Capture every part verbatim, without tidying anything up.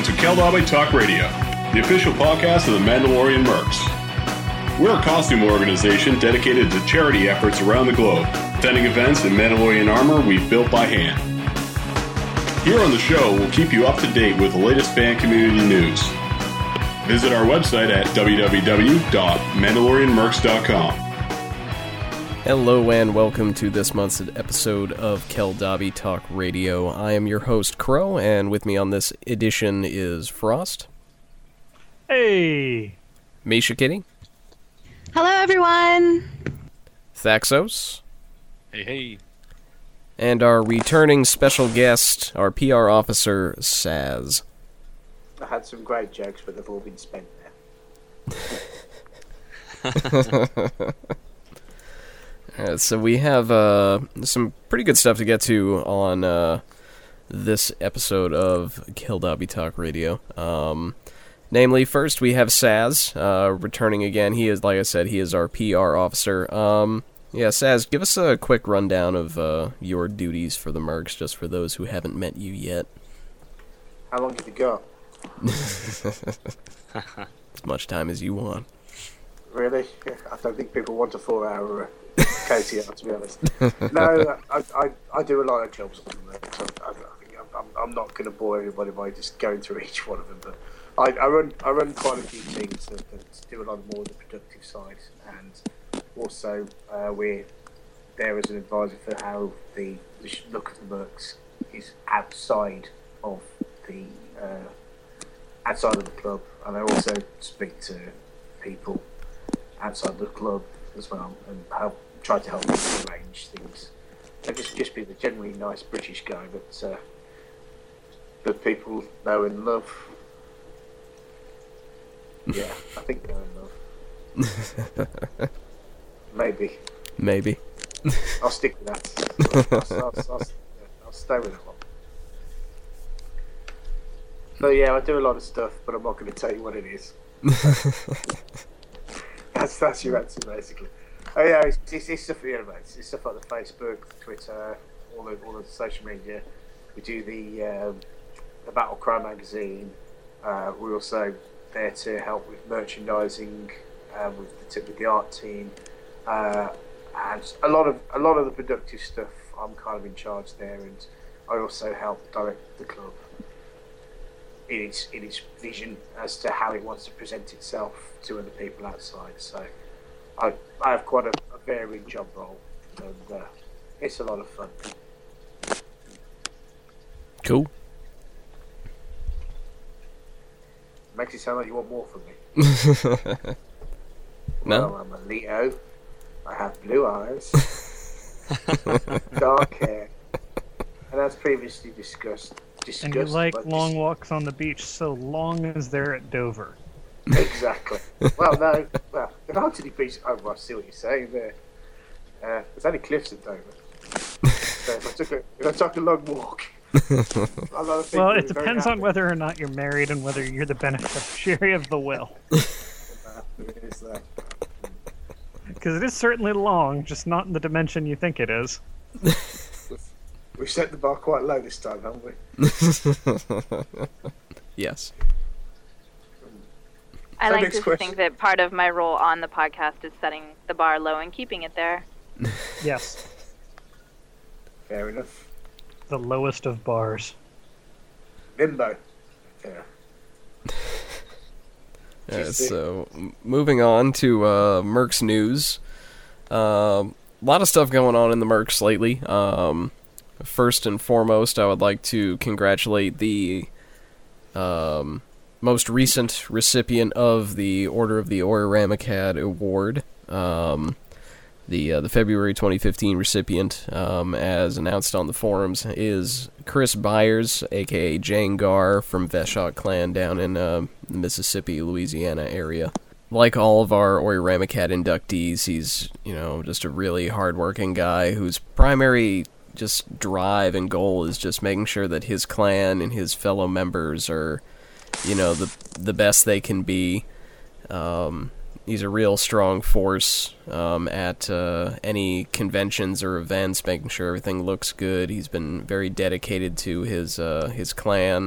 listen to Keldabe Talk Radio, the official podcast of the Mandalorian Mercs. We're a costume organization dedicated to charity efforts around the globe, attending events in Mandalorian armor we've built by hand. Here on the show, we'll keep you up to date with the latest fan community news. Visit our website at w w w dot mandalorian mercs dot com. Hello and welcome to this month's episode of Keldabe Talk Radio. I am your host, Crow, and with me on this edition is Frost. Hey! Misha Kitty. Hello, everyone! Thaxos. Hey, hey. And our returning special guest, our P R officer, Saz. I had some great jokes, but they've all been spent now. Uh, so we have uh, some pretty good stuff to get to on uh, this episode of Keldabe Talk Radio. Um, namely, first we have Saz uh, returning again. He is, like I said, he is our P R officer. Um, yeah, Saz, give us a quick rundown of uh, your duties for the Mercs, just for those who haven't met you yet. How long have you got? As much time as you want. Really? I don't think people want a four-hour K T R, to be honest. No, I, I, I do a lot of jobs on them. So I, I think I'm, I'm not going to bore everybody by just going through each one of them, but I, I run I run quite a few teams that, that do a lot more of the productive side, and also uh, we're there as an advisor for how the, the look of the Mercs is outside of the uh, outside of the club, and I also speak to people outside the club as well, and help try to help people arrange things. I just just be the generally nice British guy that uh, that people know and love. Yeah, I think know and love. Maybe. Maybe. I'll stick with that. I'll, I'll, I'll, I'll stay with that one. So yeah, I do a lot of stuff, but I'm not going to tell you what it is. That's that's your answer, basically. Oh yeah, it's, it's, it's stuff. You know, it's, it's stuff like the Facebook, Twitter, all the all the social media. We do the um, the Battle Cry magazine. Uh, we're also there to help with merchandising, uh, with the with the art team, uh, and a lot of a lot of the productive stuff. I'm kind of in charge there, and I also help direct the club in its in its vision as to how it wants to present itself to other people outside. So I I have quite a, a varied job role, and uh, it's a lot of fun. Cool. Makes it sound like you want more from me. No. Well, I'm a Leo. I have blue eyes, dark hair, and as previously discussed. Discussed, and you like long dis- walks on the beach so long as they're at Dover. Exactly. Well, no. Well, the Arctic beach. Oh, well, I see what you're saying there. Uh, there's only cliffs at Dover. So if I took a if I took a long walk. a lot of Well, would it be very depends on happy. whether or not you're married and whether you're the beneficiary of the will. It is that. Because it is certainly long, just not in the dimension you think it is. We've set the bar quite low this time, haven't we? Yes. I So like next to question. think that part of my role on the podcast is setting the bar low and keeping it there. Yes, Fair enough. the lowest of bars. Limbo. Yeah. Uh, so, m- moving on to uh, Mercs news. A uh, lot of stuff going on in the Mercs lately. Um, first and foremost, I would like to congratulate the um, most recent recipient of the Order of the Oiramacad Award. Um, the uh, the February twenty fifteen recipient, um, as announced on the forums, is Chris Byers, aka Jangar, from Veshok clan down in uh, the Mississippi, Louisiana area. Like all of our Oiramacad inductees, he's, you know, just a really hardworking guy whose primary just drive and goal is just making sure that his clan and his fellow members are, you know, the the best they can be. Um, he's a real strong force um, at uh, any conventions or events, making sure everything looks good. He's been very dedicated to his uh, his clan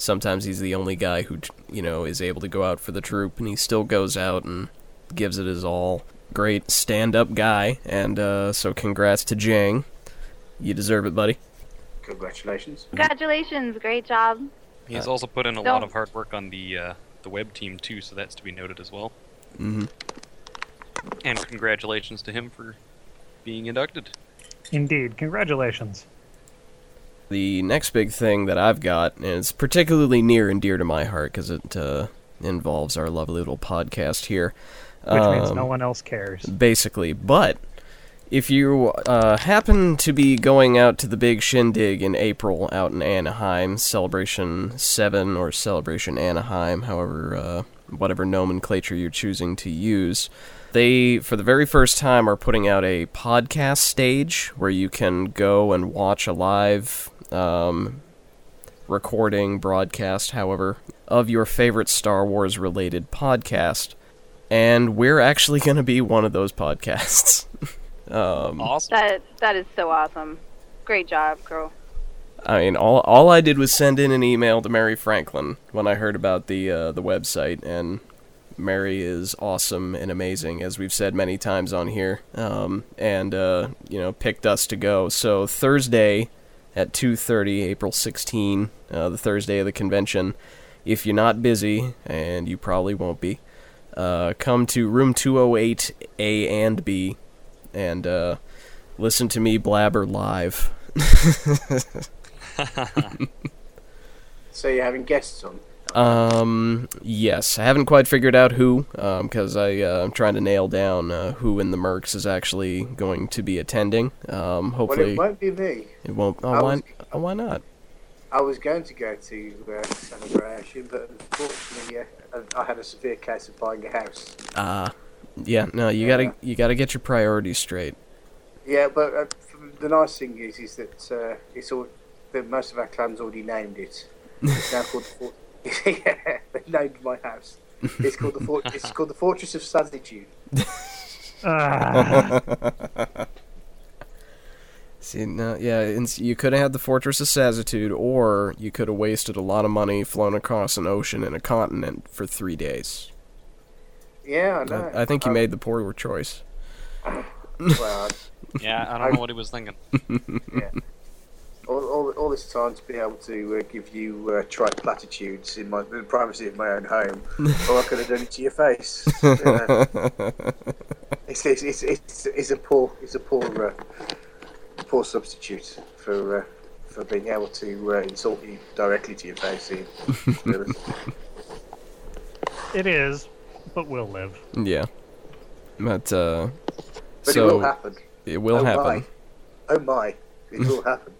sometimes he's the only guy who, you know, is able to go out for the troop, and he still goes out and gives it his all. Great stand-up guy, and uh, so congrats to Jang. You deserve it, buddy. Congratulations. Congratulations, great job. He has also put in a Don't- lot of hard work on the uh, the web team too, so that's to be noted as well. Mm-hmm. And congratulations to him for being inducted. Indeed, congratulations. The next big thing that I've got, and it's particularly near and dear to my heart because it uh, involves our lovely little podcast here. Which means Um, no one else cares. Basically, but if you uh, happen to be going out to the big shindig in April out in Anaheim, Celebration seven or Celebration Anaheim, however, uh, whatever nomenclature you're choosing to use, they, for the very first time, are putting out a podcast stage where you can go and watch a live um, recording, broadcast, however, of your favorite Star Wars-related podcast. And we're actually going to be one of those podcasts. um, Awesome. That that is so awesome. Great job, girl. I mean, all all I did was send in an email to Mary Franklin when I heard about the uh, the website, and Mary is awesome and amazing, as we've said many times on here, um, and uh, you know, picked us to go. So Thursday at two thirty, April sixteenth, uh, the Thursday of the convention. If you're not busy, and you probably won't be, uh, come to room two oh eight A and B, and uh, listen to me blabber live. So you're having guests on? Um, yes. I haven't quite figured out who, um, because I, uh, I'm trying to nail down uh, who in the Mercs is actually going to be attending. Um, Well, hopefully it won't be me. it won't. Oh, I why, was- oh, why not? I was going to go to uh, Celebration, but unfortunately, uh, I had a severe case of buying a house. Ah, yeah. No, you gotta you gotta get your priorities straight. Yeah, but uh, the nice thing is, is that uh, it's all that most of our clans already named it. It's now called the Fort- yeah, they named my house. It's called the Fort- It's called the Fortress of Sazitude. Ah, See, no, yeah, and you could have had the Fortress of Sazitude, or you could have wasted a lot of money, flown across an ocean and a continent for three days. Yeah, I know. I, I think you made the poor choice. Well, Yeah, I don't know what he was thinking. yeah. All, all, all this time to be able to uh, give you uh, trite platitudes in my in the privacy of my own home, or I could have done it to your face. Yeah. It's, it's, it's, it's, it's a poor it's a poor uh, poor substitute for uh, for being able to uh, insult you directly to your face. Ian. Really. it is, but we'll live. Yeah, but uh, But so it will happen. it will oh happen. My. Oh my! It will happen.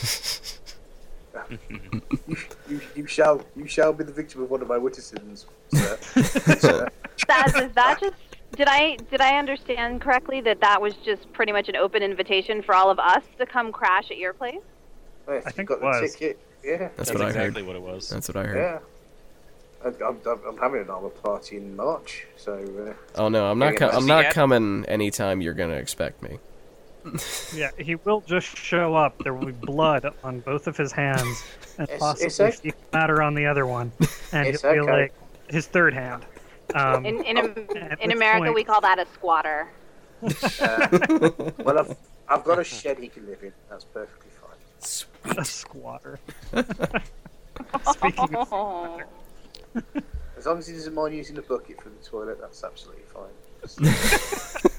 you, you, you shall you shall be the victim of one of my witticisms, sir. Sir. That is that just did I did I understand correctly that that was just pretty much an open invitation for all of us to come crash at your place? Yes, I you think got it the was. ticket. Yeah. That's That's what I exactly heard. what it was. That's what I heard. Yeah. I, I'm, I'm, I'm having an armor party in March, so uh, Oh no, I'm not. Yeah, Com- yeah. I'm See, not Ad- coming anytime you're gonna expect me. Yeah, he will just show up. There will be blood on both of his hands, and It's- possibly it's okay. fecal matter on the other one, and It's he'll be okay. like his third hand. Um, In in, Am- At in which America, point- we call that a squatter. uh, well, I've, I've got a shed he can live in. That's perfectly fine. a squatter. Speaking of, Oh. As long as he doesn't mind using a bucket for the toilet, that's absolutely fine.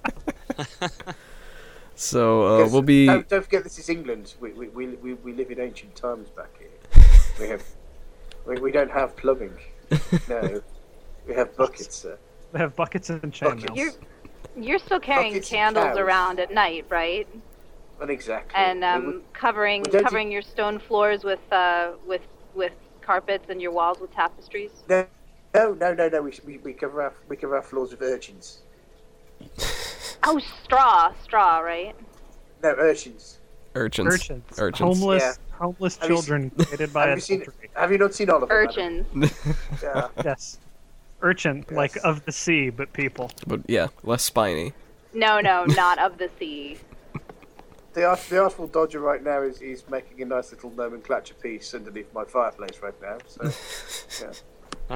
So uh, Because we'll be. Don't, don't forget, this is England. We we, we, we, we live in ancient times back here. We have we, we don't have plumbing. No, we have buckets, sir. they have buckets and chainmails. You're you're still carrying Buckets and candles towels. around at night, right? Well, exactly. And We um, would- covering we don't covering your stone floors with uh with with carpets and your walls with tapestries. no, no, no, no, no. We, we we cover our we cover our floors with urchins. Oh, straw, straw, right? No, urchins. Urchins. urchins, Urchins. homeless, Yeah. homeless Have you children created by Have a you seen? adultery. Have you not seen all of them? Urchins. Adam? Yeah. Yes, urchin, like Yes. of the sea, but people. But yeah, less spiny. No, no, not of the sea. the Art, the Artful Dodger right now is, is making a nice little nomenclature piece underneath my fireplace right now. So, yeah.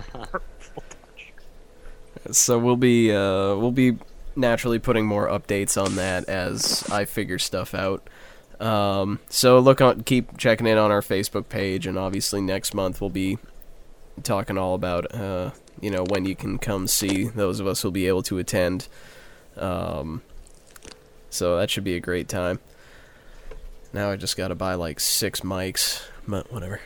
So we'll be uh, we'll be naturally putting more updates on that as I figure stuff out. Um, so look on, keep checking in on our Facebook page, and obviously next month we'll be talking all about uh, you know, when you can come see. Those of us will be able to attend. Um, so that should be a great time. Now I just got to buy like six mics, but whatever.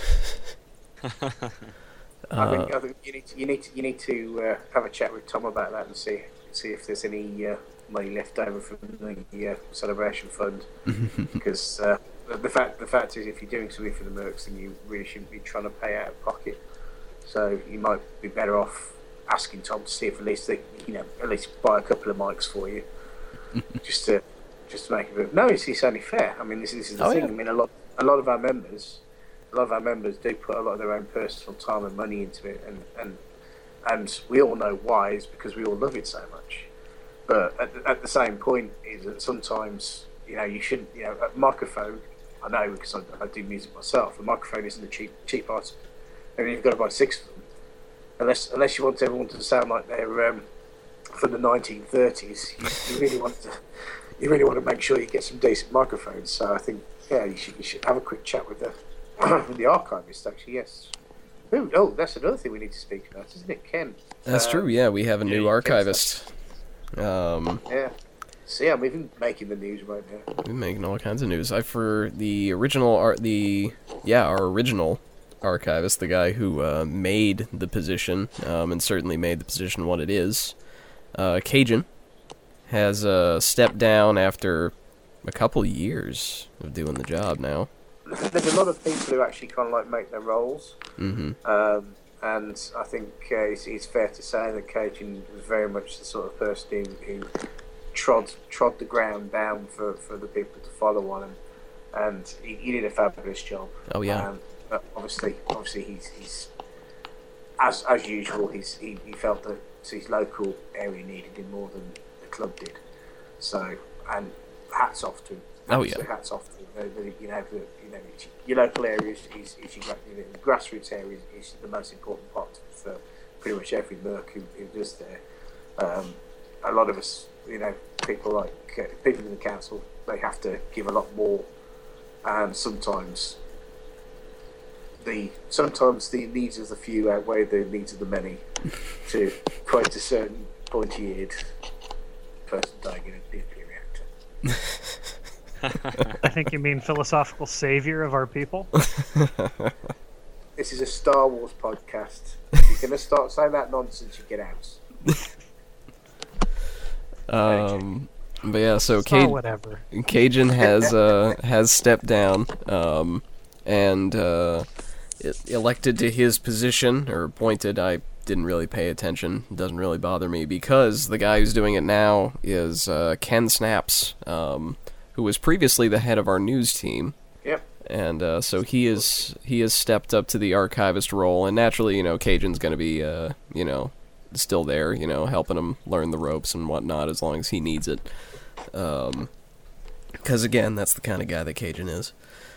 I think, I think you need to, you need to, you need to uh, have a chat with Tom about that and see see if there's any uh, money left over from the uh, celebration fund. Because uh, the fact the fact is, if you're doing something for the Mercs, then you really shouldn't be trying to pay out of pocket. So you might be better off asking Tom to see if at least they, you know, at least buy a couple of mics for you, just to just to make it. No, it's, it's only fair. I mean, this, this is the oh, thing. Yeah. I mean, a lot a lot of our members. A lot of our members do put a lot of their own personal time and money into it, and and, and we all know why. Is because we all love it so much. But at the, at the same point, is that sometimes, you know, you shouldn't, you know, a microphone. I know because I, I do music myself. A microphone isn't a cheap cheap item. I mean, you've got to buy six of them, unless unless you want everyone to sound like they're um, from the nineteen thirties. You, you really want to you really want to make sure you get some decent microphones. So I think, yeah, you should you should have a quick chat with the. With the archivist, actually, yes. Ooh, oh, that's another thing we need to speak about, isn't it, Ken? That's uh, true, yeah, we have a new yeah, archivist. Um, yeah. So, yeah, we've been making the news right now. We've been making all kinds of news. I, for the original, art, the, yeah, our original archivist, the guy who uh, made the position, um, and certainly made the position what it is, uh, Cajun, has uh, stepped down after a couple years of doing the job now. There's a lot of people who actually kind of like make their roles, mm-hmm. um, and I think uh, it's, it's fair to say that Cajun was very much the sort of person who, who trod trod the ground down for, for the people to follow on, and, and he, he did a fabulous job. Oh yeah. Um, but obviously, obviously he's, he's as as usual. He's he, he felt that his local area needed him more than the club did. So, and hats off to him. Oh yeah. Hats off to him. The, the, you know, the, you know, your local area is, is, is your, you know, the grassroots area is, is the most important part for pretty much every Merc who, who does there. Um, a lot of us, you know, people like uh, people in the council, they have to give a lot more, and sometimes the sometimes the needs of the few outweigh the needs of the many. To quote a certain pointy-eared person dying in a nuclear reactor. I think you mean philosophical savior of our people. This is a Star Wars podcast. If you're going to start saying that nonsense, you get out. Um, but yeah, so Oh, Cajun, whatever. Cajun has uh, has stepped down, um, and uh, elected to his position, or appointed. I didn't really pay attention. It doesn't really bother me, because the guy who's doing it now is uh, Ken Snaps, um, who was previously the head of our news team. Yep. And uh, so he is he has stepped up to the archivist role, and naturally, you know, Cajun's going to be, uh, you know, still there, you know, helping him learn the ropes and whatnot as long as he needs it. Um, because again, that's the kind of guy that Cajun is.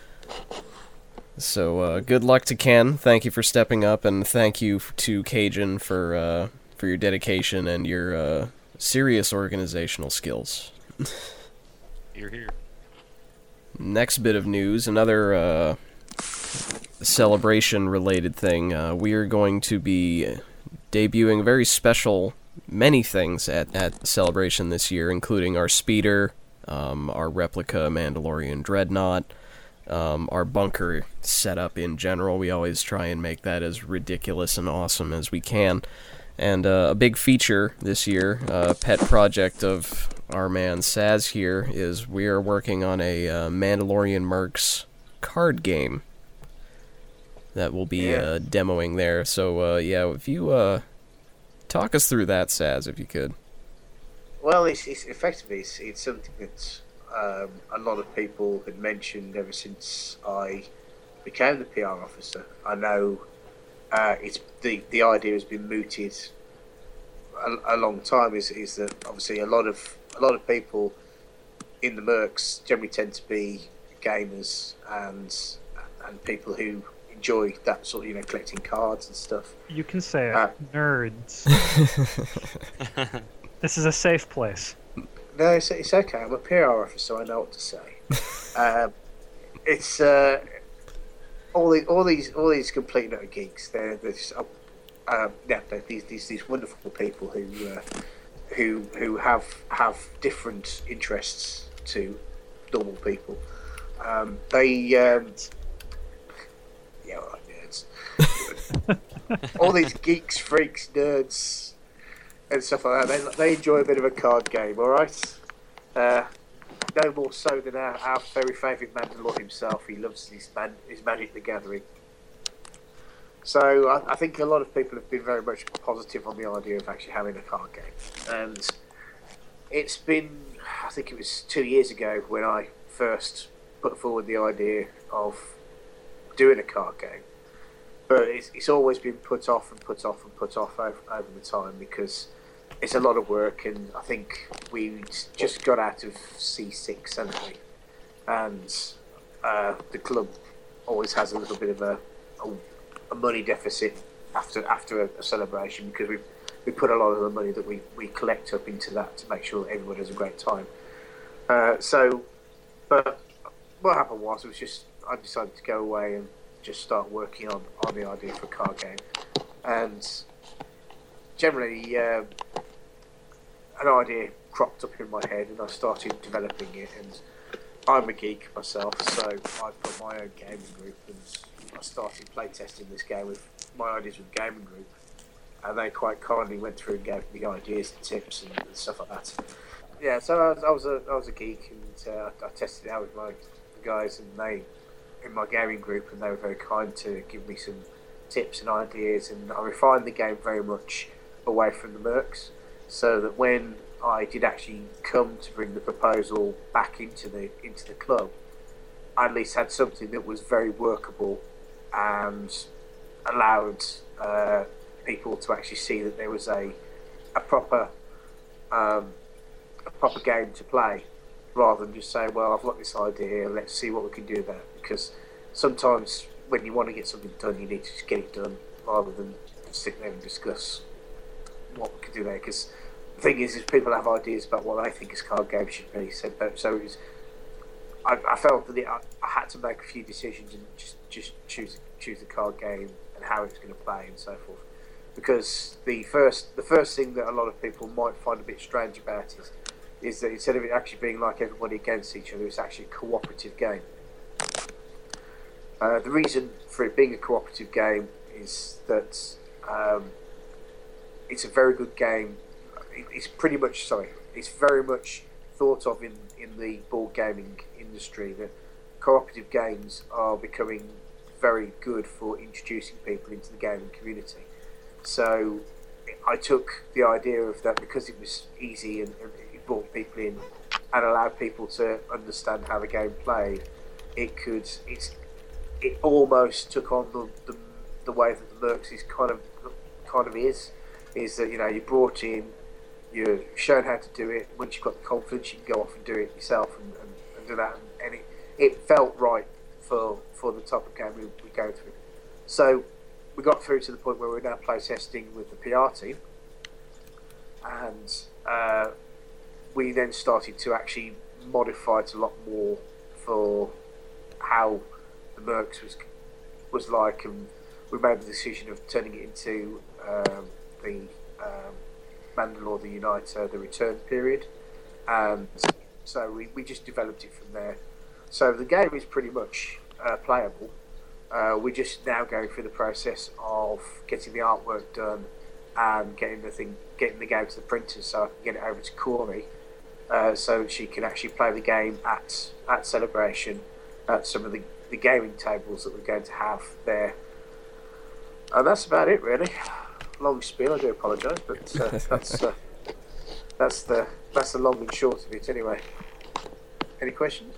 So uh, good luck to Ken. Thank you for stepping up, and thank you to Cajun for uh, for your dedication and your uh, serious organizational skills. You're here. Next bit of news, another uh, celebration-related thing. Uh, we are going to be debuting a very special many things at, at Celebration this year, including our speeder, um, our replica Mandalorian Dreadnought, um, our bunker setup in general. We always try and make that as ridiculous and awesome as we can. And uh, a big feature this year, a uh, pet project of our man Saz here, is we are working on a uh, Mandalorian Mercs card game that we'll be yeah. uh, demoing there. So, uh, yeah, if you uh, talk us through that, Saz, if you could. Well, it's, it's effectively it's, it's something that um, a lot of people had mentioned ever since I became the P R officer. I know uh, it's the the idea has been mooted a, a long time. Is is that obviously a lot of a lot of people in the Mercs generally tend to be gamers and and people who enjoy that sort of, you know, collecting cards and stuff. You can say it. Uh, Nerds. This is a safe place. No, it's, it's okay. I'm a P R officer, so I know what to say. um, it's uh, all the, all these all these complete nutter geeks. They're, they're just, uh, um, yeah, they're these, these these wonderful people who uh, who who have have different interests to normal people. Um, they um, yeah, all right, nerds. All these geeks, freaks, nerds, and stuff like that. They they enjoy a bit of a card game, all right. Uh, no more so than our, our very favourite Mandalore himself. He loves his man, his Magic the Gathering. So I, I think a lot of people have been very much positive on the idea of actually having a card game, and it's been, I think it was two years ago when I first put forward the idea of doing a card game. But it's, it's always been put off and put off and put off over, over the time because it's a lot of work, and I think we just got out of C six, haven't we? And uh, the club always has a little bit of a, a, a money deficit after after a, a celebration because we we put a lot of the money that we, we collect up into that to make sure that everyone has a great time. Uh, so, but what happened was, it was just I decided to go away and just start working on, on the idea for a card game, and generally um, an idea cropped up in my head and I started developing it, and I'm a geek myself, so I put my own gaming group and I started playtesting this game with my ideas with the gaming group, and they quite kindly went through and gave me ideas and tips and, and stuff like that. Yeah, so I was, I was a I was a geek, and uh, I tested it out with my guys, and they in my gaming group, and they were very kind to give me some tips and ideas, and I refined the game very much away from the Mercs, so that when I did actually come to bring the proposal back into the into the club, I at least had something that was very workable and allowed uh, people to actually see that there was a a proper um, a proper game to play, rather than just saying, well, I've got this idea, let's see what we can do with that. Because sometimes when you want to get something done, you need to just get it done, rather than sit there and discuss what we can do there. Because the thing is, is people have ideas about what they think a card game should be. So, so it was, I, I felt that it, I, I had to make a few decisions and just, just choose choose the card game and how it's going to play and so forth. Because the first the first thing that a lot of people might find a bit strange about it is that instead of it actually being like everybody against each other, it's actually a cooperative game. Uh, the reason for it being a cooperative game is that um, it's a very good game. It, it's pretty much, sorry, it's very much thought of in, in the board gaming industry that cooperative games are becoming very good for introducing people into the gaming community. So I took the idea of that because it was easy and, and it brought people in and allowed people to understand how the game played. It could, it's, it almost took on the, the the way that the Mercs is kind of kind of is, is that, you know, you brought in, you're shown how to do it. Once you've got the confidence, you can go off and do it yourself and, and, and do that. And, and it, it felt right for for the type of game we, we go through. So we got through to the point where we're now play testing with the P R team, and uh, we then started to actually modify it a lot more for how the Mercs was was like, and we made the decision of turning it into um, the um, Mandalore the Uniter, the return period, and so we, we just developed it from there. So the game is pretty much uh, playable. Uh, we're just now going through the process of getting the artwork done and getting the thing, getting the game to the printers, so I can get it over to Corey, uh, so she can actually play the game at at Celebration at some of the, the gaming tables that we're going to have there. And that's about it, really. Long spiel. I do apologise, but uh, that's uh, that's the that's the long and short of it. Anyway, any questions?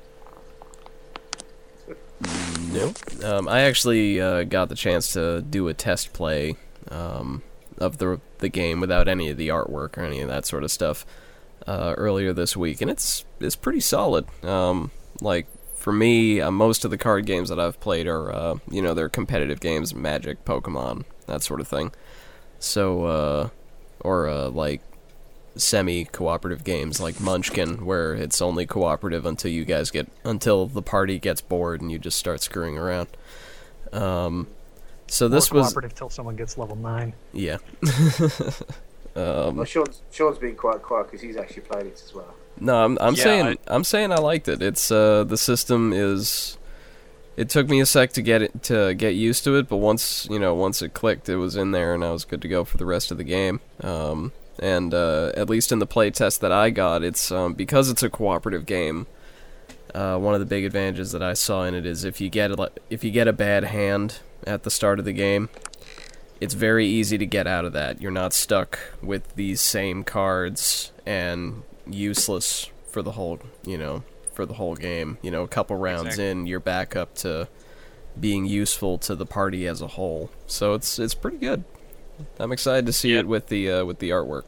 No. Um, I actually uh, got the chance to do a test play um, of the the game without any of the artwork or any of that sort of stuff. uh, earlier this week, and it's it's pretty solid. Um, like for me, uh, most of the card games that I've played are uh, you know they're competitive games, Magic, Pokemon, that sort of thing. So uh, or uh, like semi-cooperative games like Munchkin, where it's only cooperative until you guys get until the party gets bored and you just start screwing around. Um, so this More was cooperative till someone gets level nine. yeah. um, Well, Sean's, Sean's been quite quiet because he's actually played it as well. no, I'm I'm Yeah, saying I- I'm saying I liked it. It's uh the system is. It took me a sec to get it to get used to it, but once you know once it clicked, it was in there and I was good to go for the rest of the game. Um, and uh, at least in the play test that I got, it's um, because it's a cooperative game. Uh, one of the big advantages that I saw in it is if you get a, if you get a bad hand at the start of the game, it's very easy to get out of that. You're not stuck with these same cards and useless for the whole you know for the whole game. You know, a couple rounds Exactly. in, you're back up to being useful to the party as a whole. So it's it's pretty good. I'm excited to see Yeah. it with the uh, with the artwork.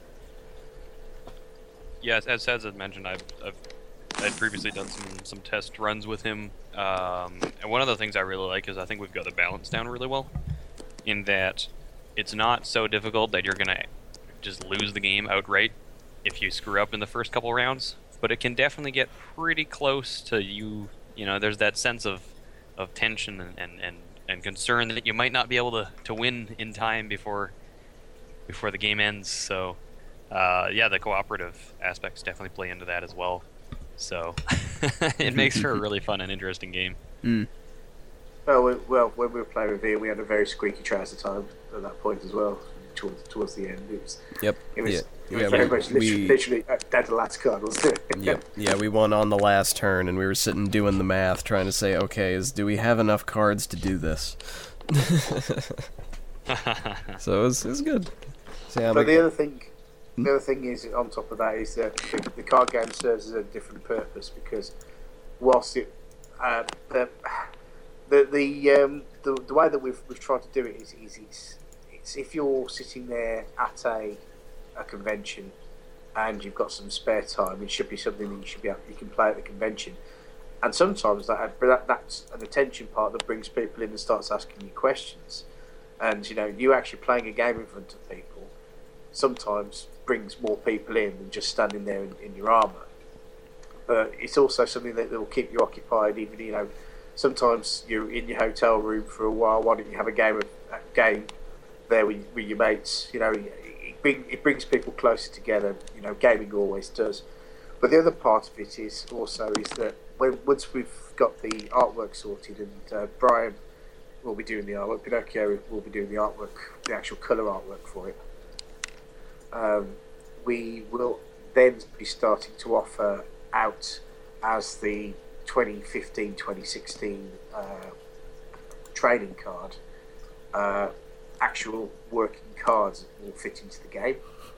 Yes, as as I mentioned, I've, I've I'd previously done some some test runs with him, um, and one of the things I really like is I think we've got the balance down really well, in that it's not so difficult that you're gonna just lose the game outright if you screw up in the first couple rounds, but it can definitely get pretty close to you. You know, there's that sense of of tension and and, and, and concern that you might not be able to, to win in time before before the game ends. So. Uh, yeah, the cooperative aspects definitely play into that as well. So it makes for a really fun and interesting game. Mm. Well, we, well, when we were playing with Ian, we had a very squeaky trouser time at that point as well. Towards, towards the end, it was Yep. it was, yeah. it was yeah, very we, much literally, we, literally uh, down to the last card, wasn't it? yep. Yeah, we won on the last turn, and we were sitting doing the math, trying to say, okay, is do we have enough cards to do this? So it was, it was good. So, yeah, But I'm the like- other thing, the other thing is on top of that is that the, the card game serves as a different purpose because whilst it, uh, the the the, um, the the way that we've we've tried to do it is, is it's, it's if you're sitting there at a a convention and you've got some spare time, it should be something that you should be able, you can play at the convention. And sometimes that, that that's an attention part that brings people in and starts asking you questions. And you know, you actually playing a game in front of people sometimes brings more people in than just standing there in, in your armour. But it's also something that will keep you occupied. Even you know, sometimes you're in your hotel room for a while. Why don't you have a game of a game there with, with your mates? You know, it, it, bring, it brings people closer together. You know, gaming always does. But the other part of it is also is that when once we've got the artwork sorted, and uh, Brian will be doing the artwork, Pinocchio will be doing the artwork, the actual colour artwork for it. Um, we will then be starting to offer out as the twenty fifteen twenty sixteen uh, trading card uh, actual working cards that will fit into the game.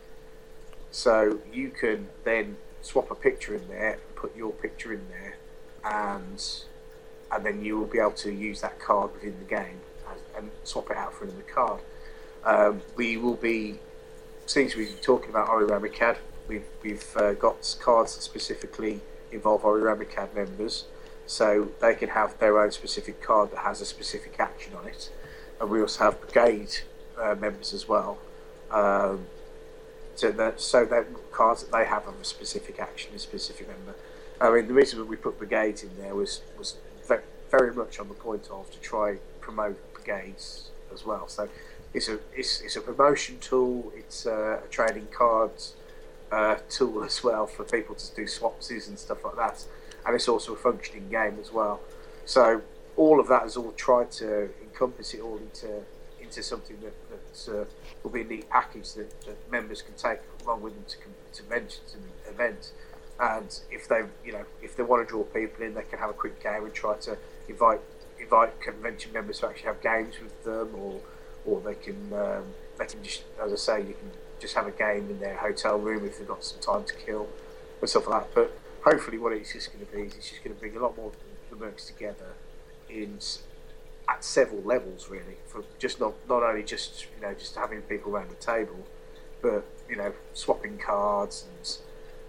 So you can then swap a picture in there, put your picture in there, and and then you will be able to use that card within the game and, and swap it out for another card. Um, we will be, since we've been talking about Oriramicad, we've we've uh, got cards that specifically involve Oriramicad members, so they can have their own specific card that has a specific action on it. And we also have Brigade uh, members as well. Um, so that so that cards that they have of a specific action, a specific member. I mean, the reason that we put brigades in there was was ve- very much on the point of to try promote brigades as well. So it's a it's, it's a promotion tool. It's a, a trading cards uh, tool as well for people to do swapsies and stuff like that. And it's also a functioning game as well. So all of that is all tried to encompass it all into into something that, that uh, will be a neat package that, that members can take along with them to conventions and events. And if they, you know, if they want to draw people in, they can have a quick game and try to invite invite convention members to actually have games with them, or or they can um, they can just, as I say, you can just have a game in their hotel room if they've got some time to kill and stuff like that. But hopefully, what it's just going to be is it's just going to bring a lot more of the Mercs together in at several levels, really. For just not not only just you know just having people around the table, but you know swapping cards and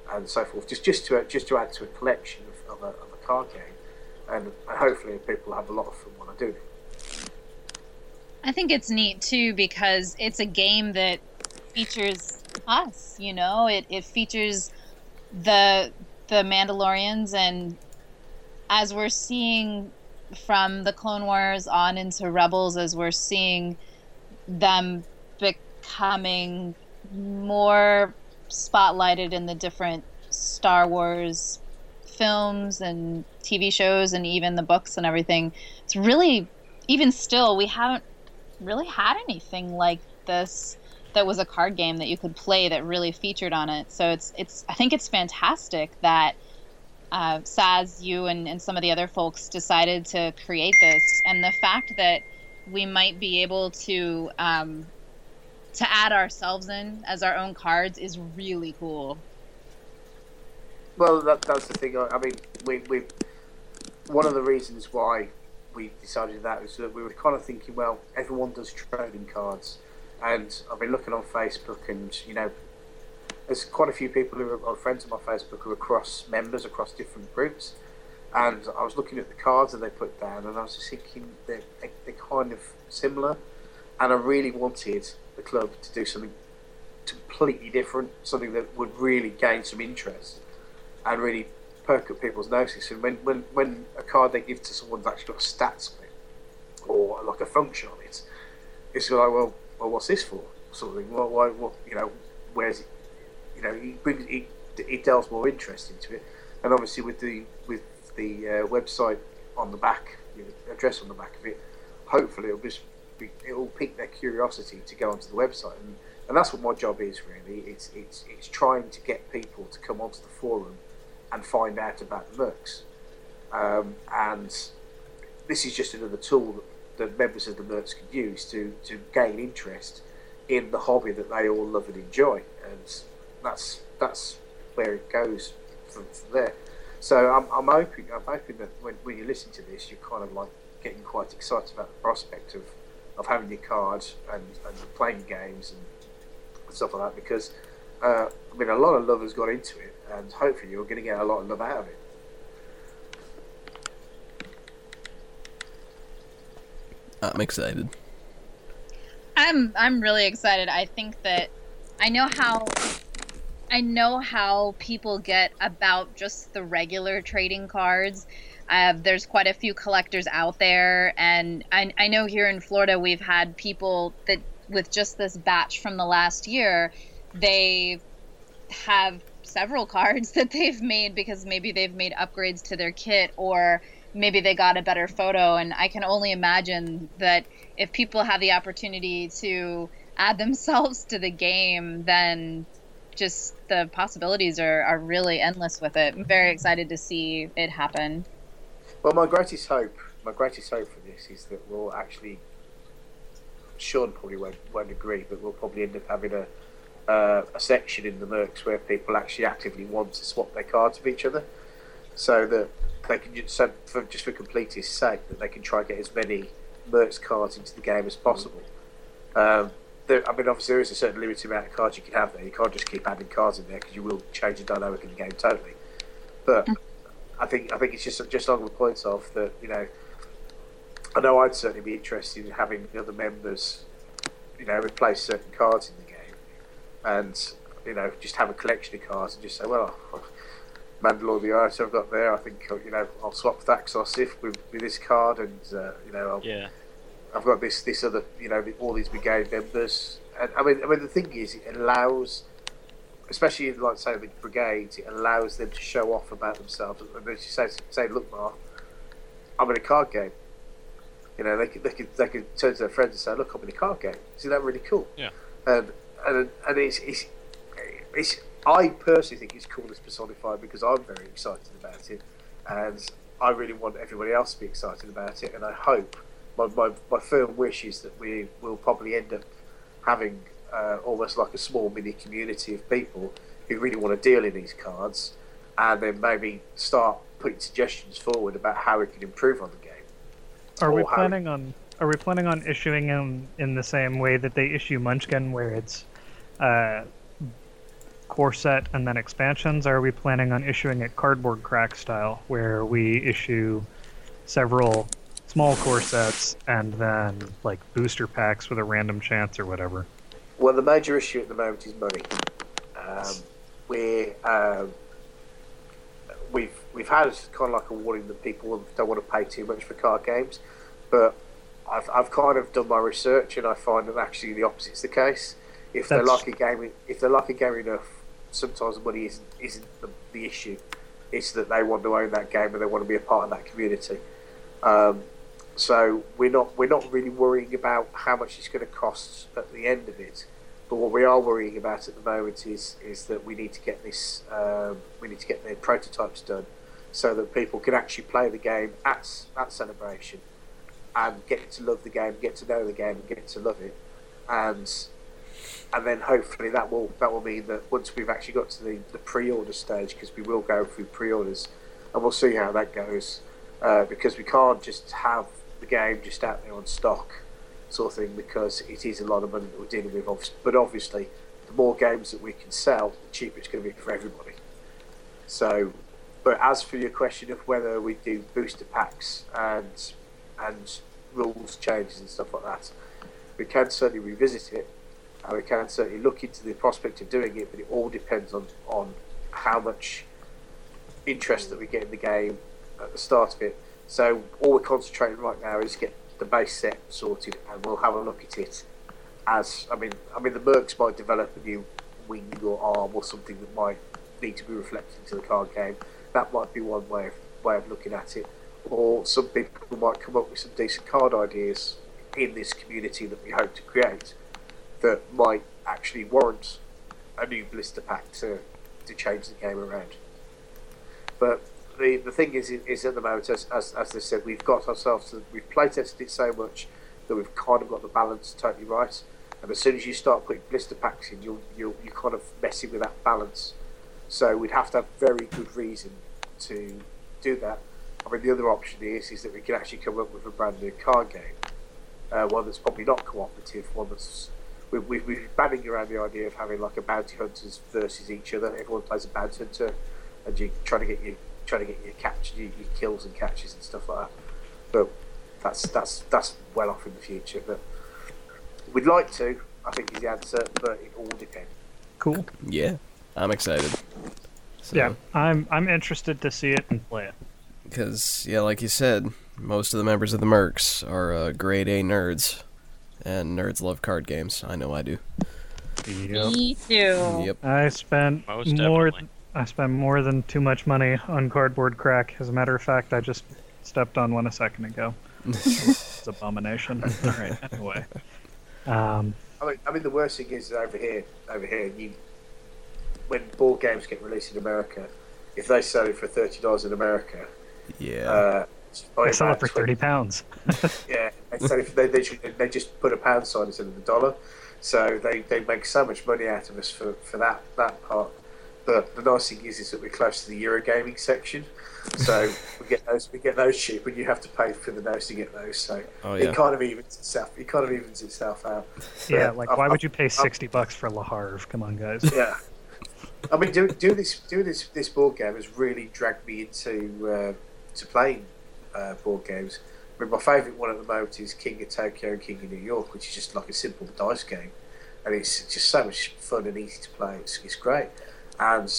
and so forth, just just to just to add to a collection of, of, a, of a card game, and, and hopefully people have a lot of fun when I do it. I think it's neat too because it's a game that features us. You know, it it features the the Mandalorians, and as we're seeing from the Clone Wars on into Rebels, as we're seeing them becoming more spotlighted in the different Star Wars films and T V shows and even the books and everything, it's really, even still, we haven't really had anything like this that was a card game that you could play that really featured on it. So it's it's I think it's fantastic that uh, Saz, you and, and some of the other folks decided to create this, and the fact that we might be able to um, to add ourselves in as our own cards is really cool. Well, that, that's the thing. I mean, we we one of the reasons why we decided that was that we were kind of thinking, well, everyone does trading cards, and I've been looking on Facebook, and you know, there's quite a few people who are, are friends of my Facebook who are across members across different groups, and I was looking at the cards that they put down, and I was just thinking they're, they, they're kind of similar, and I really wanted the club to do something completely different, something that would really gain some interest and really perk up people's notice. And when, when, when a card they give to someone's actually got stats on it or like a function on it, it's like, well, well, what's this for? Something. Well, why? What? You know, where's it? You know, it brings it, it delves more interest into it. And obviously, with the with the uh, website on the back, you know, address on the back of it, hopefully it'll just be, it'll pique their curiosity to go onto the website. And, and that's what my job is really. It's it's it's trying to get people to come onto the forum and find out about the Mercs. Um, and this is just another tool that, that members of the Mercs can use to, to gain interest in the hobby that they all love and enjoy. And that's that's where it goes from, from there. So I'm, I'm hoping I'm hoping that when, when you listen to this, you're kind of like getting quite excited about the prospect of, of having your cards and, and playing games and stuff like that, because uh, I mean, a lot of love has got into it, and hopefully you're going to get a lot of love out of it. I'm excited. I'm I'm really excited. I think that I know how I know how people get about just the regular trading cards. Uh, there's quite a few collectors out there, and I, I know here in Florida we've had people that with just this batch from the last year, they have several cards that they've made because maybe they've made upgrades to their kit, or maybe they got a better photo. And I can only imagine that if people have the opportunity to add themselves to the game, then just the possibilities are, are really endless with it. I'm very excited to see it happen. Well, my greatest hope, my greatest hope for this is that we'll actually, Sean probably won't, won't agree, but we'll probably end up having a uh, a section in the Mercs where people actually actively want to swap their cards with each other, so that they can just, so for, just for completeness sake, that they can try and get as many Mercs cards into the game as possible. Um, there, I mean, obviously there is a certain limited amount of cards you can have there. You can't just keep adding cards in there because you will change the dynamic of the game totally. But I think I think it's just just on the point of that, you know, I know I'd certainly be interested in having the other members, you know, replace certain cards in the game, and you know, just have a collection of cards and just say, well, Mandalore the Iris I've got there, I think, you know, I'll swap Thaxos Sith with, with this card, and uh, you know, I'll, Yeah. I've got this this other, you know, all these brigade members, and I mean, I mean, the thing is, it allows, especially in, like, say, the brigades, it allows them to show off about themselves. And they say, say, look, Mark, I'm in a card game. You know, they could, they could, they could turn to their friends and say, look, I'm in a card game. Isn't that really cool? Yeah. And and and it's it's, it's I personally think it's cool as personified because I'm very excited about it, and I really want everybody else to be excited about it. And I hope my my, my firm wish is that we will probably end up having uh, almost like a small mini community of people who really want to deal in these cards, and then maybe start putting suggestions forward about how we can improve on the game. Are we Or how- planning on Are we planning on issuing them in the same way that they issue Munchkin, where it's uh, core set and then expansions? Or are we planning on issuing it cardboard crack style, where we issue several small core sets and then like booster packs with a random chance or whatever? Well, the major issue at the moment is money. Um, we're um, we've we've had kind of like a warning that people don't want to pay too much for card games, but I've I've kind of done my research and I find that actually the opposite's the case. If they That's- like a game, if they like a game enough, sometimes money isn't isn't the, the issue. It's that they want to own that game and they want to be a part of that community. Um, so we're not we're not really worrying about how much it's going to cost at the end of it. But what we are worrying about at the moment is is that we need to get this um, we need to get the prototypes done so that people can actually play the game at at Celebration and get to love the game, get to know the game, and get to love it, and and then hopefully that will that will mean that once we've actually got to the, the pre-order stage, because we will go through pre-orders, and we'll see how that goes, uh, because we can't just have the game just out there on stock sort of thing, because it is a lot of money that we're dealing with. But obviously, the more games that we can sell, the cheaper it's going to be for everybody. So, but as for your question of whether we do booster packs and and rules changes and stuff like that, we can certainly revisit it, and we can certainly look into the prospect of doing it. But it all depends on on how much interest that we get in the game at the start of it. So all we're concentrating right now is get the base set sorted, and we'll have a look at it. As I mean, I mean, the Mercs might develop a new wing or arm or something that might need to be reflected into the card game. That might be one way of way of looking at it. Or some people might come up with some decent card ideas in this community that we hope to create that might actually warrant a new blister pack to to change the game around. But the the thing is, is at the moment, as as, as they said, we've got ourselves to, we've playtested it so much that we've kind of got the balance totally right. And as soon as you start putting blister packs in, you'll you'll you kind of messing with that balance. So we'd have to have very good reason to do that. I mean, the other option is is that we can actually come up with a brand new card game, uh, one that's probably not cooperative, one that's we we've been banning around the idea of having like a bounty hunters versus each other. Everyone plays a bounty hunter, and you trying to get your trying to get your catch, your, your kills and catches and stuff like that. But that's that's that's well off in the future. But we'd like to, I think, is the answer. But it all depends. Cool. Yeah, I'm excited. So, Yeah, I'm I'm interested to see it and play it. Because, yeah, like you said, most of the members of the Mercs are uh, grade A nerds, and nerds love card games. I know I do. Me too. Yep. I spent Most more. definitely. I spent more than too much money on cardboard crack. As a matter of fact, I just stepped on one a second ago. It's an abomination. All right. Anyway, um, I mean, I mean, the worst thing is over here, over here, you when board games get released in America, if they sell it for thirty dollars in America, Yeah. uh, I by sell about it for twenty thirty pounds. Yeah, they, sell it for, they, they, should- they just put a pound sign instead of the dollar, so they, they make so much money out of us for, for that that part. But the nice thing is, is that we're close to the Eurogaming section, so we get those we get those cheap, and you have to pay for the nose to get those. So Oh, yeah. it kind of evens itself. It kind of evens itself out. Yeah, But like I've- why would I've- you pay I've- sixty bucks for La Havre? Come on, guys. Yeah, I mean, doing do this doing this this board game has really dragged me into uh, to playing uh, board games. I mean, my favourite one at the moment is King of Tokyo and King of New York, which is just like a simple dice game, and it's just so much fun and easy to play. It's, it's great, and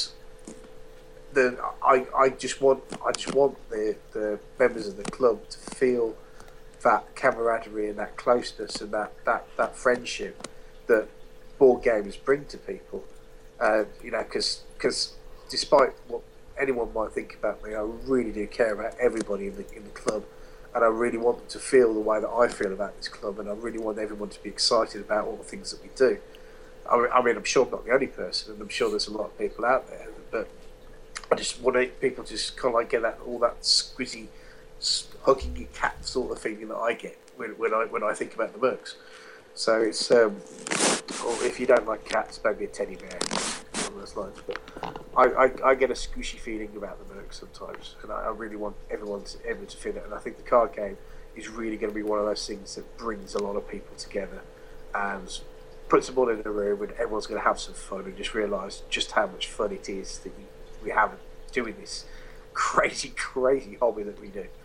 the I, I just want I just want the, the members of the club to feel that camaraderie and that closeness and that, that, that friendship that board games bring to people. Uh, you know, because despite what anyone might think about me, I really do care about everybody in the in the club, and I really want them to feel the way that I feel about this club, and I really want everyone to be excited about all the things that we do. I mean, I mean I'm sure I'm not the only person, and I'm sure there's a lot of people out there, but I just want people to just kind of like get that all that squizzy, hugging your cat sort of feeling that I get when, when I when I think about the Mercs. So it's um, or if you don't like cats, maybe a teddy bear, along those lines. But I, I, I get a squishy feeling about the Mercs sometimes, and I, I really want everyone to everyone to feel it. And I think the card game is really going to be one of those things that brings a lot of people together and put them all in a room and everyone's going to have some fun and just realise just how much fun it is that we, we have doing this crazy, crazy hobby that we do.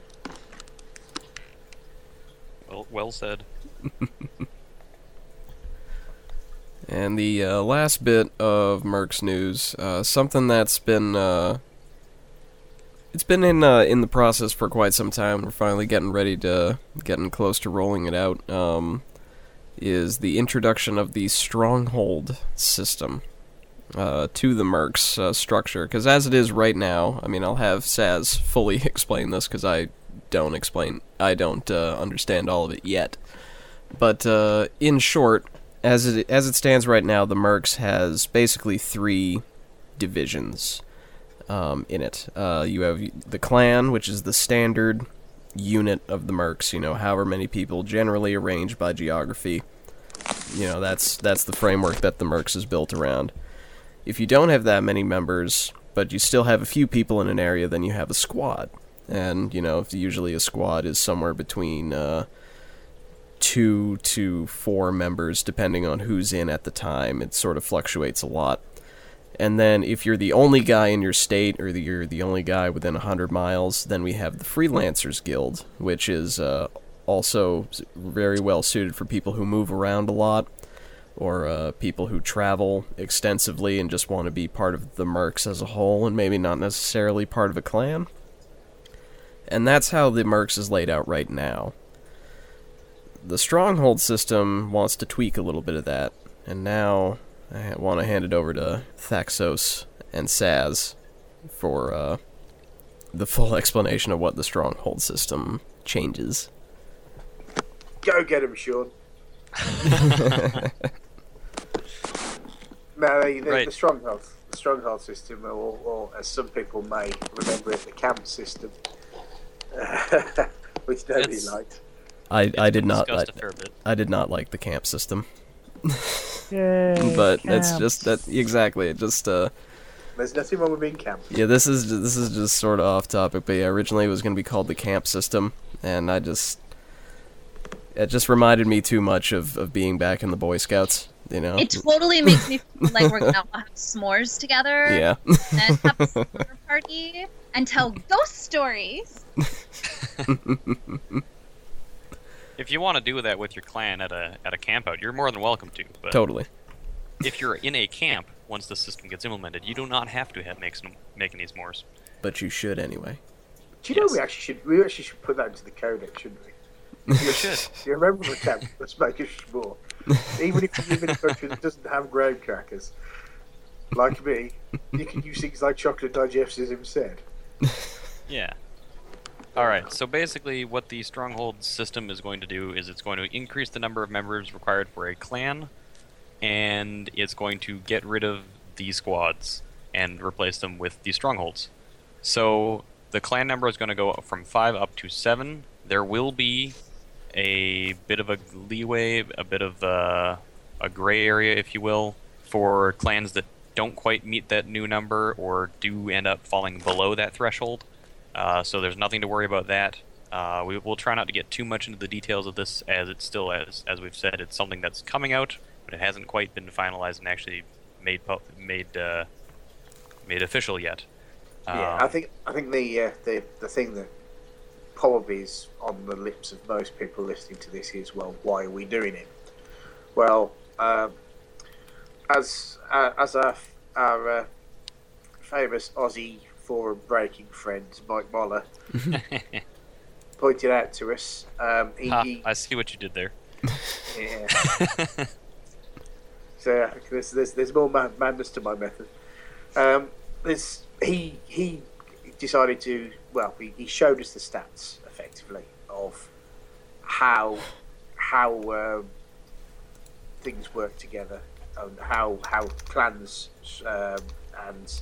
Well, well said. And the uh, last bit of Mercs news, uh, something that's been uh, it's been in uh, in the process for quite some time. We're finally getting ready to getting close to rolling it out. Um, is the introduction of the Stronghold system uh, to the Mercs uh, structure? Because as it is right now, I mean, I'll have Saz fully explain this because I don't explain, I don't uh, understand all of it yet. But uh, in short, as it as it stands right now, the Mercs has basically three divisions um, in it. Uh, you have the Clan, which is the standard unit of the Mercs. You know, however many people, generally arranged by geography. You know, that's that's the framework that the Mercs is built around. If you don't have that many members, but you still have a few people in an area, then you have a squad. And, you know, usually a squad is somewhere between uh, two to four members, depending on who's in at the time. It sort of fluctuates a lot. And then if you're the only guy in your state, or the, you're the only guy within one hundred miles, then we have the Freelancers Guild, which is uh, also very well suited for people who move around a lot, or uh, people who travel extensively and just want to be part of the Mercs as a whole, and maybe not necessarily part of a clan. And that's how the Mercs is laid out right now. The Stronghold system wants to tweak a little bit of that, and now I want to hand it over to Thaxos and Saz for uh, the full explanation of what the Stronghold system changes. Go get him, Sean. No, the, the, Right. the Stronghold, the Stronghold system, or, or as some people may remember it, the camp system, which nobody It's- liked. I, I did not Discussed I, a fair bit. I did not like the camp system, Yay, but it's camps. just that exactly it just uh There's nothing wrong with being camp. yeah this is this is just sort of off topic, but yeah, originally it was going to be called the camp system, and I just it just reminded me too much of, of being back in the Boy Scouts, you know. It totally makes me feel like we're gonna all have s'mores together. Yeah. And have a s'more party and tell ghost stories. If you want to do that with your clan at a at a camp out, you're more than welcome to. But Totally. if you're in a camp, once the system gets implemented, you do not have to have make some, make any s'mores. But you should anyway. Do you know Yes. we actually should we actually should put that into the codex, shouldn't we? You should. You remember the camp? Let's make a s'more. Even if you live in a country that doesn't have graham crackers, like me, you can use things like chocolate digestives instead. Yeah. Alright, so basically what the Stronghold system is going to do is it's going to increase the number of members required for a clan, and it's going to get rid of the squads and replace them with the Strongholds. So the clan number is going to go from five up to seven. There will be a bit of a leeway, a bit of a, a gray area, if you will, for clans that don't quite meet that new number or do end up falling below that threshold. Uh, so there's nothing to worry about that. Uh, we will try not to get too much into the details of this, as it's still, as as we've said, it's something that's coming out, but it hasn't quite been finalized and actually made pu- made uh, made official yet. Yeah, Um, I think I think the uh, the the thing that probably is on the lips of most people listening to this is, well, why are we doing it? Well, um, as uh, as our our uh, famous Aussie forum breaking friend Mike Moller pointed out to us, um, he, ha, he I see what you did there. yeah. So there's there's, there's more mad- madness to my method. Um, there's he he decided to well he, he showed us the stats effectively of how how um, things work together and how how clans um, and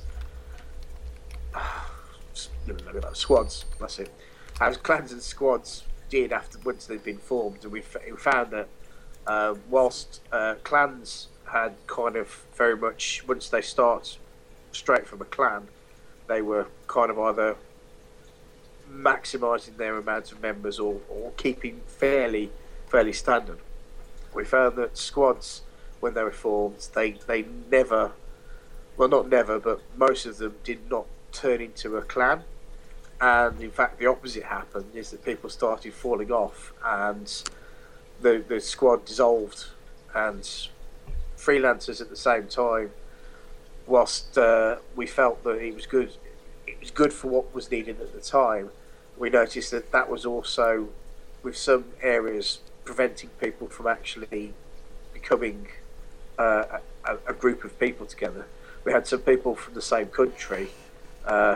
uh, squads. That's it. How clans and squads did after once they've been formed, and we, f- we found that uh, whilst uh, clans had kind of very much once they start straight from a clan, they were kind of either maximising their amount of members or, or keeping fairly fairly standard. We found that squads when they were formed, they they never, well not never, but most of them did not turn into a clan. And in fact, the opposite happened: is that people started falling off, and the the squad dissolved, and freelancers at the same time. Whilst uh, we felt that it was good, it was good for what was needed at the time. We noticed that that was also, with some areas, preventing people from actually becoming uh, a, a group of people together. We had some people from the same country. Uh,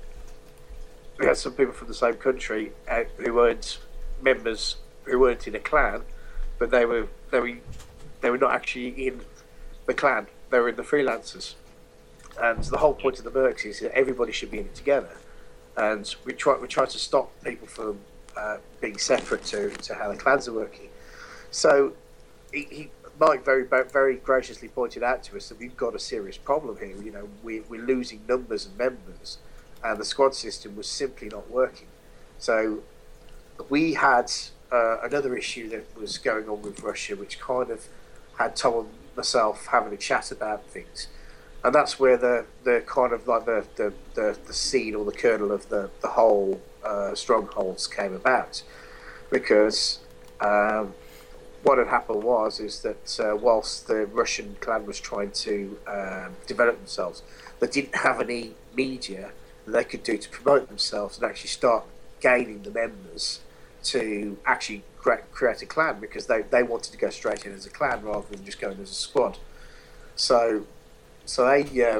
we had some people from the same country uh, who weren't members, who weren't in a clan, but they were they were they were not actually in the clan. They were in the freelancers. And the whole point of the Mercs is that everybody should be in it together. And we try we try to stop people from uh, being separate to, to how the clans are working. So he, he Mike very very graciously pointed out to us that we've got a serious problem here. You know, we, we're losing numbers of members, and the squad system was simply not working. So we had uh, another issue that was going on with Russia, which kind of had Tom and myself having a chat about things. And that's where the, the kind of like the, the, the, the seed or the kernel of the, the whole uh, strongholds came about. Because um, what had happened was is that uh, whilst the Russian clan was trying to um, develop themselves, they didn't have any media that they could do to promote themselves and actually start gaining the members to actually create, create a clan, because they, they wanted to go straight in as a clan rather than just going as a squad. So So they, um,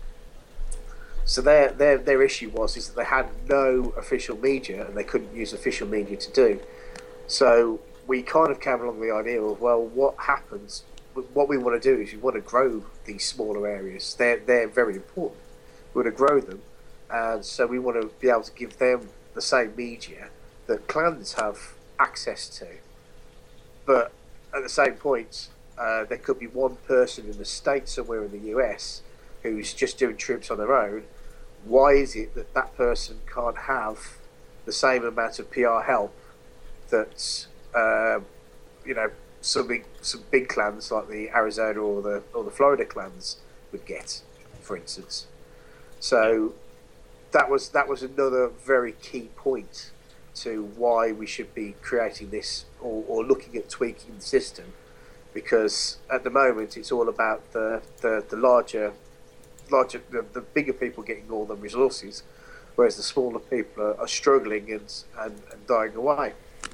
so their their their issue was is that they had no official media and they couldn't use official media to do. So we kind of came along the idea of, well, what happens? What we want to do is we want to grow these smaller areas. They're they're very important. We want to grow them, and so we want to be able to give them the same media that clans have access to. But at the same point, Uh, there could be one person in the States somewhere in the U S who's just doing troops on their own. Why is it that that person can't have the same amount of P R help that uh, you know some big some big clans like the Arizona or the or the Florida clans would get, for instance? So that was that was another very key point to why we should be creating this or, or looking at tweaking the system. Because at the moment it's all about the, the, the larger, larger the, the bigger people getting all the resources, whereas the smaller people are, are struggling and, and, and dying away.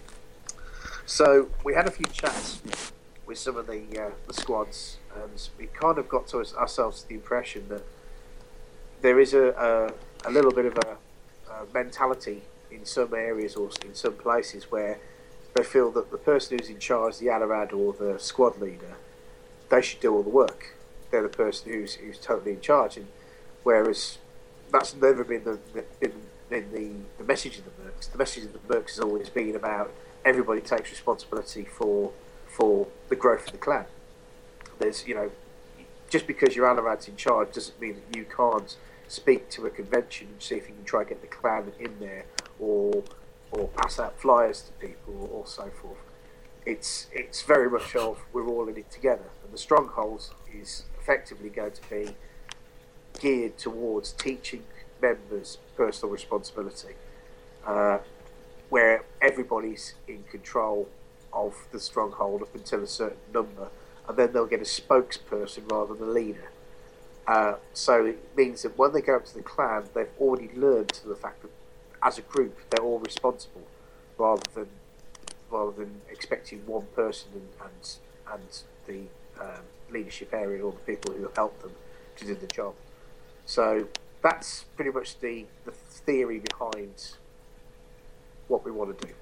So we had a few chats with some of the, uh, the squads, and we kind of got to ourselves the impression that there is a, a, a little bit of a, a mentality in some areas or in some places where they feel that the person who's in charge, the Alarad or the squad leader, they should do all the work. They're the person who's who's totally in charge. And whereas that's never been the been, been the, the message of the Mercs. The message of the Mercs has always been about everybody takes responsibility for for the growth of the clan. There's, you know, just because your Alarad's in charge doesn't mean that you can't speak to a convention and see if you can try and get the clan in there, or or pass out flyers to people, or so forth. It's it's very much of we're all in it together, and the strongholds is effectively going to be geared towards teaching members personal responsibility, uh, where everybody's in control of the stronghold up until a certain number, and then they'll get a spokesperson rather than a leader. Uh, so it means that when they go up to the clan, they've already learned to the fact that as a group, they're all responsible, rather than rather than expecting one person and and, and the um, leadership area or the people who have helped them to do the job. So that's pretty much the, the theory behind what we want to do.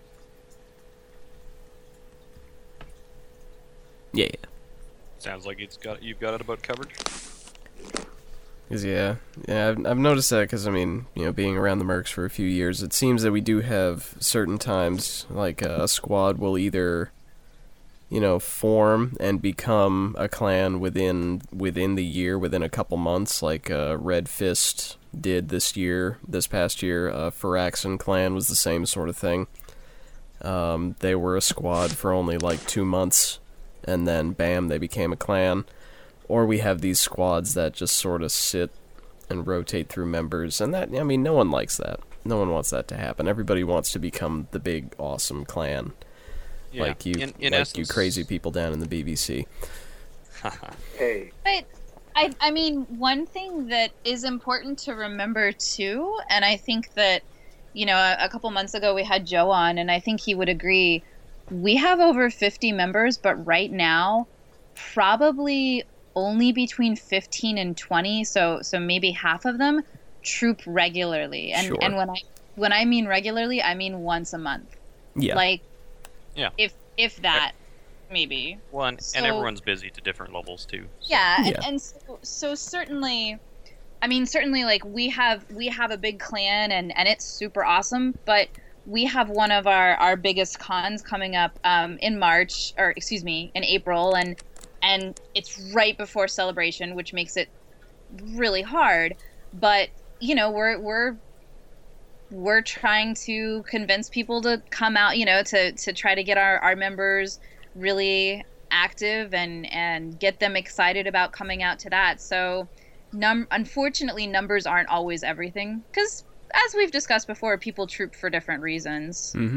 Yeah. Sounds like it's got you've got it about covered. Cause yeah, yeah, I've, I've noticed that because I mean, you know, being around the Mercs for a few years, it seems that we do have certain times like a squad will either, you know, form and become a clan within within the year, within a couple months, like uh, Red Fist did this year, this past year. Uh, Firaxan clan was the same sort of thing. Um, they were a squad for only like two months and then bam, they became a clan. Or we have these squads that just sort of sit and rotate through members, and that, I mean, no one likes that. No one wants that to happen. Everybody wants to become the big, awesome clan. Yeah. Like you, in, in like essence, you crazy people down in the B B C. Hey, But I, I mean, one thing that is important to remember too, and I think that, you know, a, a couple months ago we had Joe on, and I think he would agree. We have over fifty members, but right now, probably only between fifteen and twenty, so so maybe half of them troop regularly. And Sure. and when I when I mean regularly, I mean once a month. Yeah. Like, Yeah. if if that, maybe. Well, and, So- and everyone's busy to different levels too. so- Yeah, Yeah. and, and so, so certainly, I mean, certainly, like we have we have a big clan, and and it's super awesome. But we have one of our our biggest cons coming up um, in March, or excuse me, in April, and and it's right before Celebration, which makes it really hard. But you know, we're we're we're trying to convince people to come out, you know, to to try to get our our members really active and and get them excited about coming out to that. So num unfortunately numbers aren't always everything, because as we've discussed before, people troop for different reasons. Mm-hmm.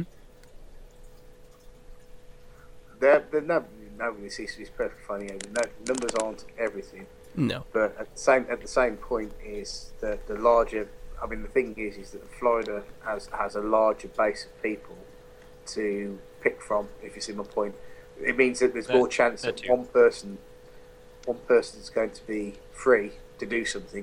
they're, they're no, nobody sees it's perfectly fine. You know, no, numbers aren't everything, No. but at the same at the same point is that the larger. I mean, the thing is, is that Florida has has a larger base of people to pick from. If you see my point, it means that there's That- more chance that that too. one person, one person is going to be free to do something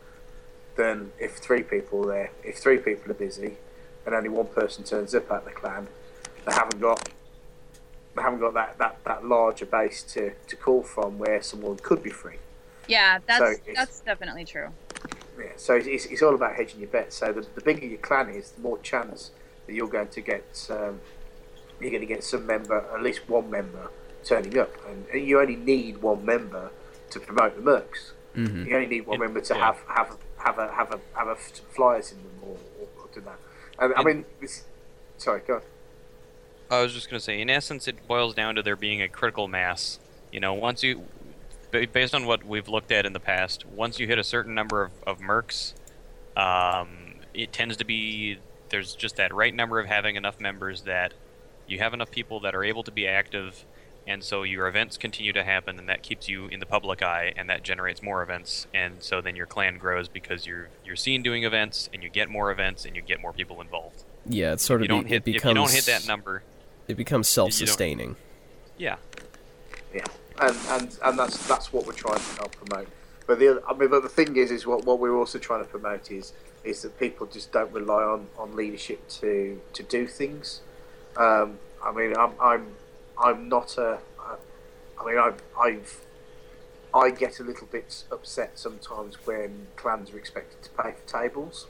than if three people are there. If three people are busy, and only one person turns up at the clan, they haven't got they haven't got that, that, that larger base to, to call from where someone could be free. Yeah, that's So it's- that's definitely true. Yeah, so it's, it's all about hedging your bets. So the, the bigger your clan is, the more chance that you're going to get um, you're going to get some member, at least one member, turning up, and, and you only need one member to promote the mercs. Mm-hmm. You only need one It- member to yeah. have have have a have a have a f- flyers in them or, or, or do that. And I And- mean, this, sorry, go on. I was just going to say, in essence, it boils down to there being a critical mass. You know, once you, ba- based on what we've looked at in the past, once you hit a certain number of, of mercs, um, it tends to be, there's just that right number of having enough members that you have enough people that are able to be active, and so your events continue to happen, and that keeps you in the public eye, and that generates more events, and so then your clan grows because you're you're seen doing events, and you get more events, and you get more people involved. Yeah, it's sort If of you don't be, hit, it becomes if you don't hit that number, it becomes self-sustaining. yeah. Yeah, and, and and that's that's what we're trying to help promote. But the other, I mean, but the thing is, is what, what we're also trying to promote is is that people just don't rely on, on leadership to, to do things. Um, I mean, I'm I'm I'm not a. I mean, I've I've I get a little bit upset sometimes when clans are expected to pay for tables,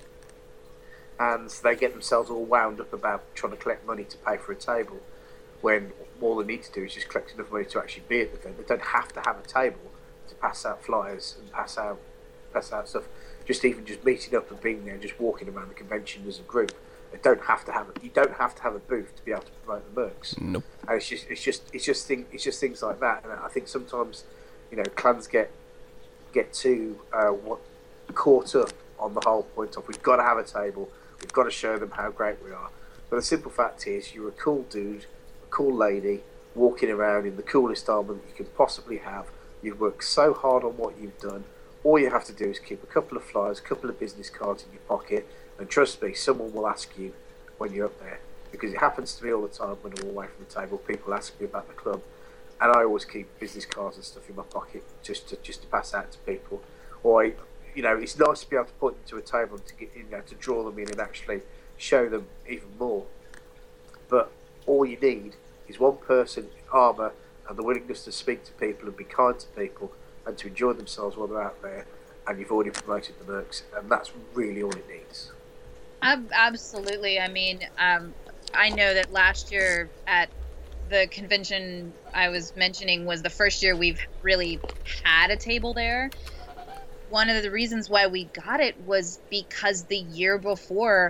and they get themselves all wound up about trying to collect money to pay for a table, when all they need to do is just collect enough money to actually be at the event. They don't have to have a table to pass out flyers and pass out pass out stuff. Just even just meeting up and being there, and just walking around the convention as a group. They don't have to have a, you don't have to have a booth to be able to promote the mercs. Nope. And it's just it's just it's just thing it's just things like that. And I think sometimes, you know, clans get get too uh, what caught up on the whole point of we've got to have a table, we've got to show them how great we are. But the simple fact is, you're a cool dude, a cool lady, walking around in the coolest armor that you can possibly have. You've worked so hard on what you've done. All you have to do is keep a couple of flyers, a couple of business cards in your pocket, and trust me, someone will ask you when you're up there. Because it happens to me all the time when I'm away from the table. People ask me about the club, and I always keep business cards and stuff in my pocket just to just to pass out to people. Or, I, you know, it's nice to be able to point them to a table and to get, you know, to draw them in and actually show them even more. But all you need is one person in armour and the willingness to speak to people and be kind to people and to enjoy themselves while they're out there, and you've already promoted the mercs, and that's really all it needs. Ab- absolutely. I mean, um, I know that last year at the convention I was mentioning was the first year we've really had a table there. One of the reasons why we got it was because the year before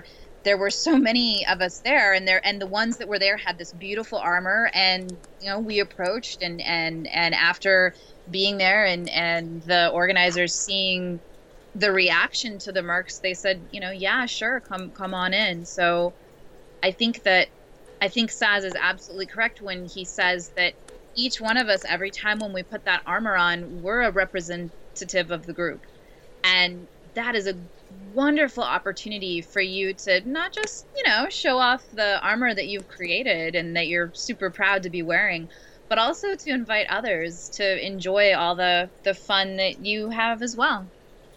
there were so many of us there, and there and the ones that were there had this beautiful armor, and you know we approached, and and and after being there and and the organizers seeing the reaction to the mercs, they said, you know, yeah, sure, come come on in. So I think that I think Saz is absolutely correct when he says that each one of us, every time when we put that armor on, we're a representative of the group, and that is a wonderful opportunity for you to not just, you know, show off the armor that you've created and that you're super proud to be wearing, but also to invite others to enjoy all the, the fun that you have as well.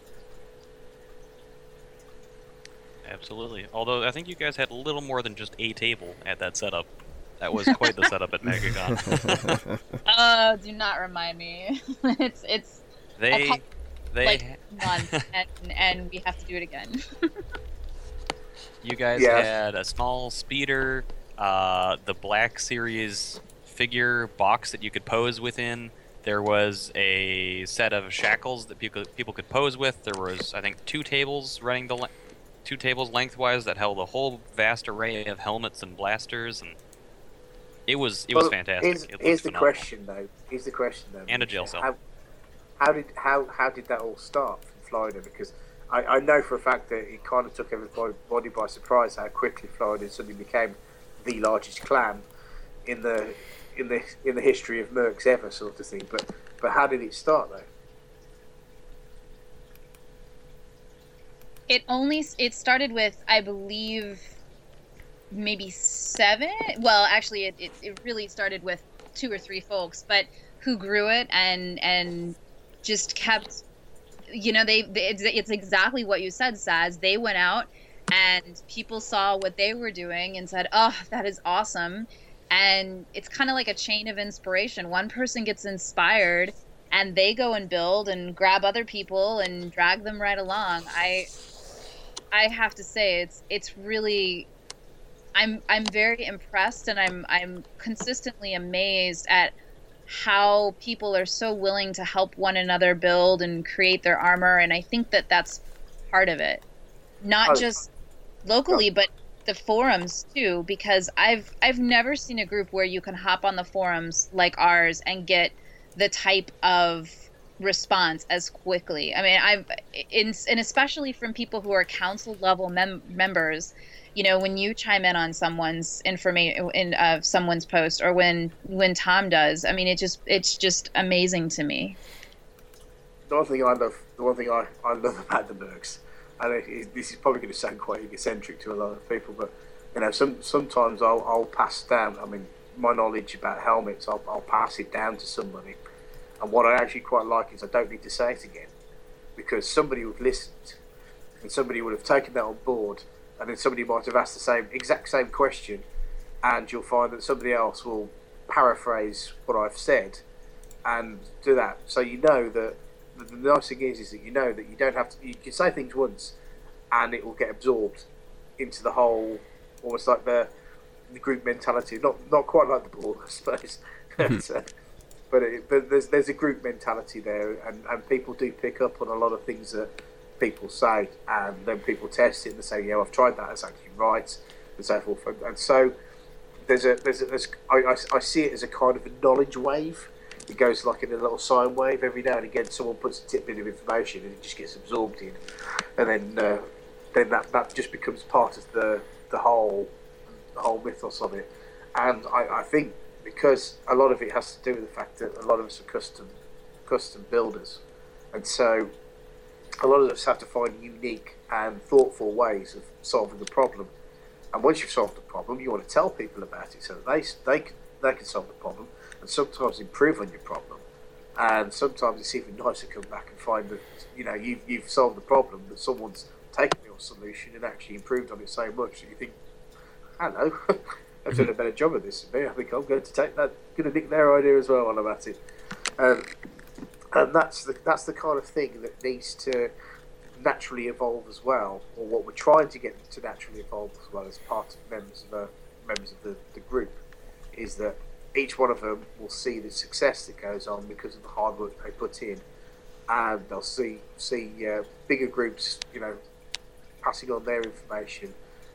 Absolutely. Although I think you guys had a little more than just a table at that setup. That was quite the setup at MegaCon. Oh, do not remind me. it's it's They... They... like month, and, and we have to do it again. You guys Yeah. had a small speeder, uh, the Black Series figure box that you could pose within. There was a set of shackles that people people could pose with. There was, I think, two tables running the le- two tables lengthwise that held a whole vast array of helmets and blasters, and it was it was Well, fantastic. Here's, It looked here's the phenomenal. question, though. Here's the question, though. And a jail cell. How, how did how how did that all start from Florida? Because I, I know for a fact that it kind of took everybody by surprise how quickly Florida suddenly became the largest clan in the in the in the history of Mercs ever, sort of thing. But but how did it start, though? It only it started with, I believe, maybe seven. Well, actually, it, it, it really started with two or three folks, but who grew it and and just kept, you know, they, they it's, it's exactly what you said, Saz. They went out and people saw what they were doing and said, "Oh, that is awesome." And it's kind of like a chain of inspiration. One person gets inspired and they go and build and grab other people and drag them right along. I I have to say it's it's really I'm I'm very impressed, and I'm I'm consistently amazed at how people are so willing to help one another build and create their armor, and I think that that's part of it. Not Oh. just locally, but the forums too, because I've I've never seen a group where you can hop on the forums like ours and get the type of response as quickly. I mean, I've in, and especially from people who are council level mem- members. You know, when you chime in on someone's information in uh, someone's post, or when when Tom does, I mean, it just it's just amazing to me. The one thing I love, the one thing I, I love about the Mercs, and it, it, this is probably going to sound quite egocentric to a lot of people, but you know, some sometimes I'll I'll pass down. I mean, my knowledge about helmets, I'll I'll pass it down to somebody, and what I actually quite like is I don't need to say it again, because somebody would have listened, and somebody would have taken that on board. And then somebody might have asked the same exact same question, and you'll find that somebody else will paraphrase what I've said and do that. So you know that the, the nice thing is is that you know that you don't have to. You can say things once, and it will get absorbed into the whole, almost like the the group mentality. Not not quite like the ball, I suppose. but, uh, but, it, but there's there's a group mentality there, and, and people do pick up on a lot of things that people say, and then people test it and they say, yeah, I've tried that, it's actually right, and so forth. And, and so there's a there's a there's, I, I, I see it as a kind of a knowledge wave. It goes like in a little sine wave. Every now and again someone puts a tidbit of information and it just gets absorbed in, and then uh, then that, that just becomes part of the the whole the whole mythos of it. And I, I think because a lot of it has to do with the fact that a lot of us are custom custom builders, and so a lot of us have to find unique and thoughtful ways of solving the problem. And once you've solved the problem, you want to tell people about it so that they they can, they can solve the problem, and sometimes improve on your problem. And sometimes it's even nicer to come back and find that you know you've you've solved the problem, that someone's taken your solution and actually improved on it so much that you think, hello, I've done a better job of this than me. I think I'm going to take that, going to nick their idea as well while I'm at it. Um, And that's the that's the kind of thing that needs to naturally evolve as well, or what we're trying to get to naturally evolve as well as part of members of the members of the, the group, is that each one of them will see the success that goes on because of the hard work they put in, and they'll see see uh, bigger groups, you know, passing on their information,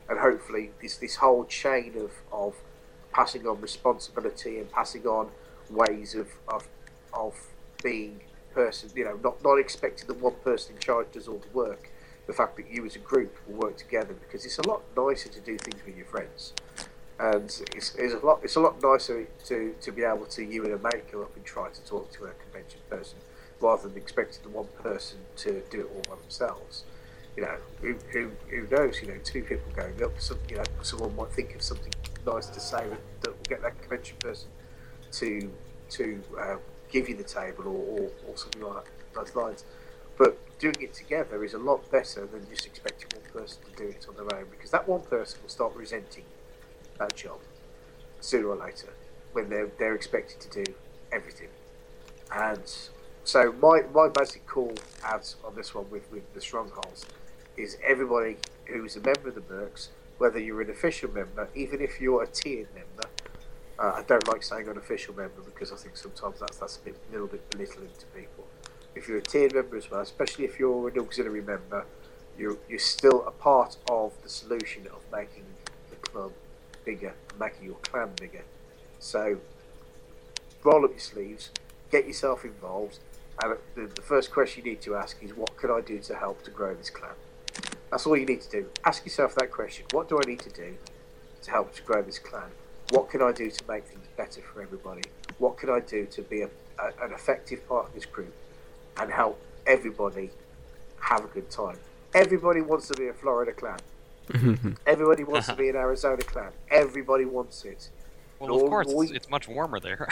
and hopefully this this whole chain of, of passing on responsibility and passing on ways of of, of being person, you know, not, not expecting that one person in charge does all the work. The fact that you as a group will work together, because it's a lot nicer to do things with your friends, and it's, it's a lot it's a lot nicer to, to be able to, you and a mate, go up and try to talk to a convention person rather than expecting the one person to do it all by themselves. You know, who, who, who knows? You know, two people going up, some, you know, someone might think of something nice to say that will get that convention person to to uh, give you the table, or, or, or something like those lines. But doing it together is a lot better than just expecting one person to do it on their own, because that one person will start resenting that job sooner or later when they're they're expected to do everything. And so my, my basic call out on this one with, with the Strongholds is everybody who's a member of the Mercs, whether you're an official member, even if you're a tiered member. Uh, I don't like saying unofficial member, because I think sometimes that's that's a bit, little bit belittling to people. If you're a tiered member as well, especially if you're an auxiliary member, you're you're still a part of the solution of making the club bigger, and making your clan bigger. So roll up your sleeves, get yourself involved, and the, the first question you need to ask is, what can I do to help to grow this clan? That's all you need to do. Ask yourself that question. What do I need to do to help to grow this clan? What can I do to make things better for everybody? What can I do to be a, a, an effective part of this group and help everybody have a good time? Everybody wants to be a Florida clan. Everybody wants to be an Arizona clan. Everybody wants it. Well, of course, it's, it's much warmer there.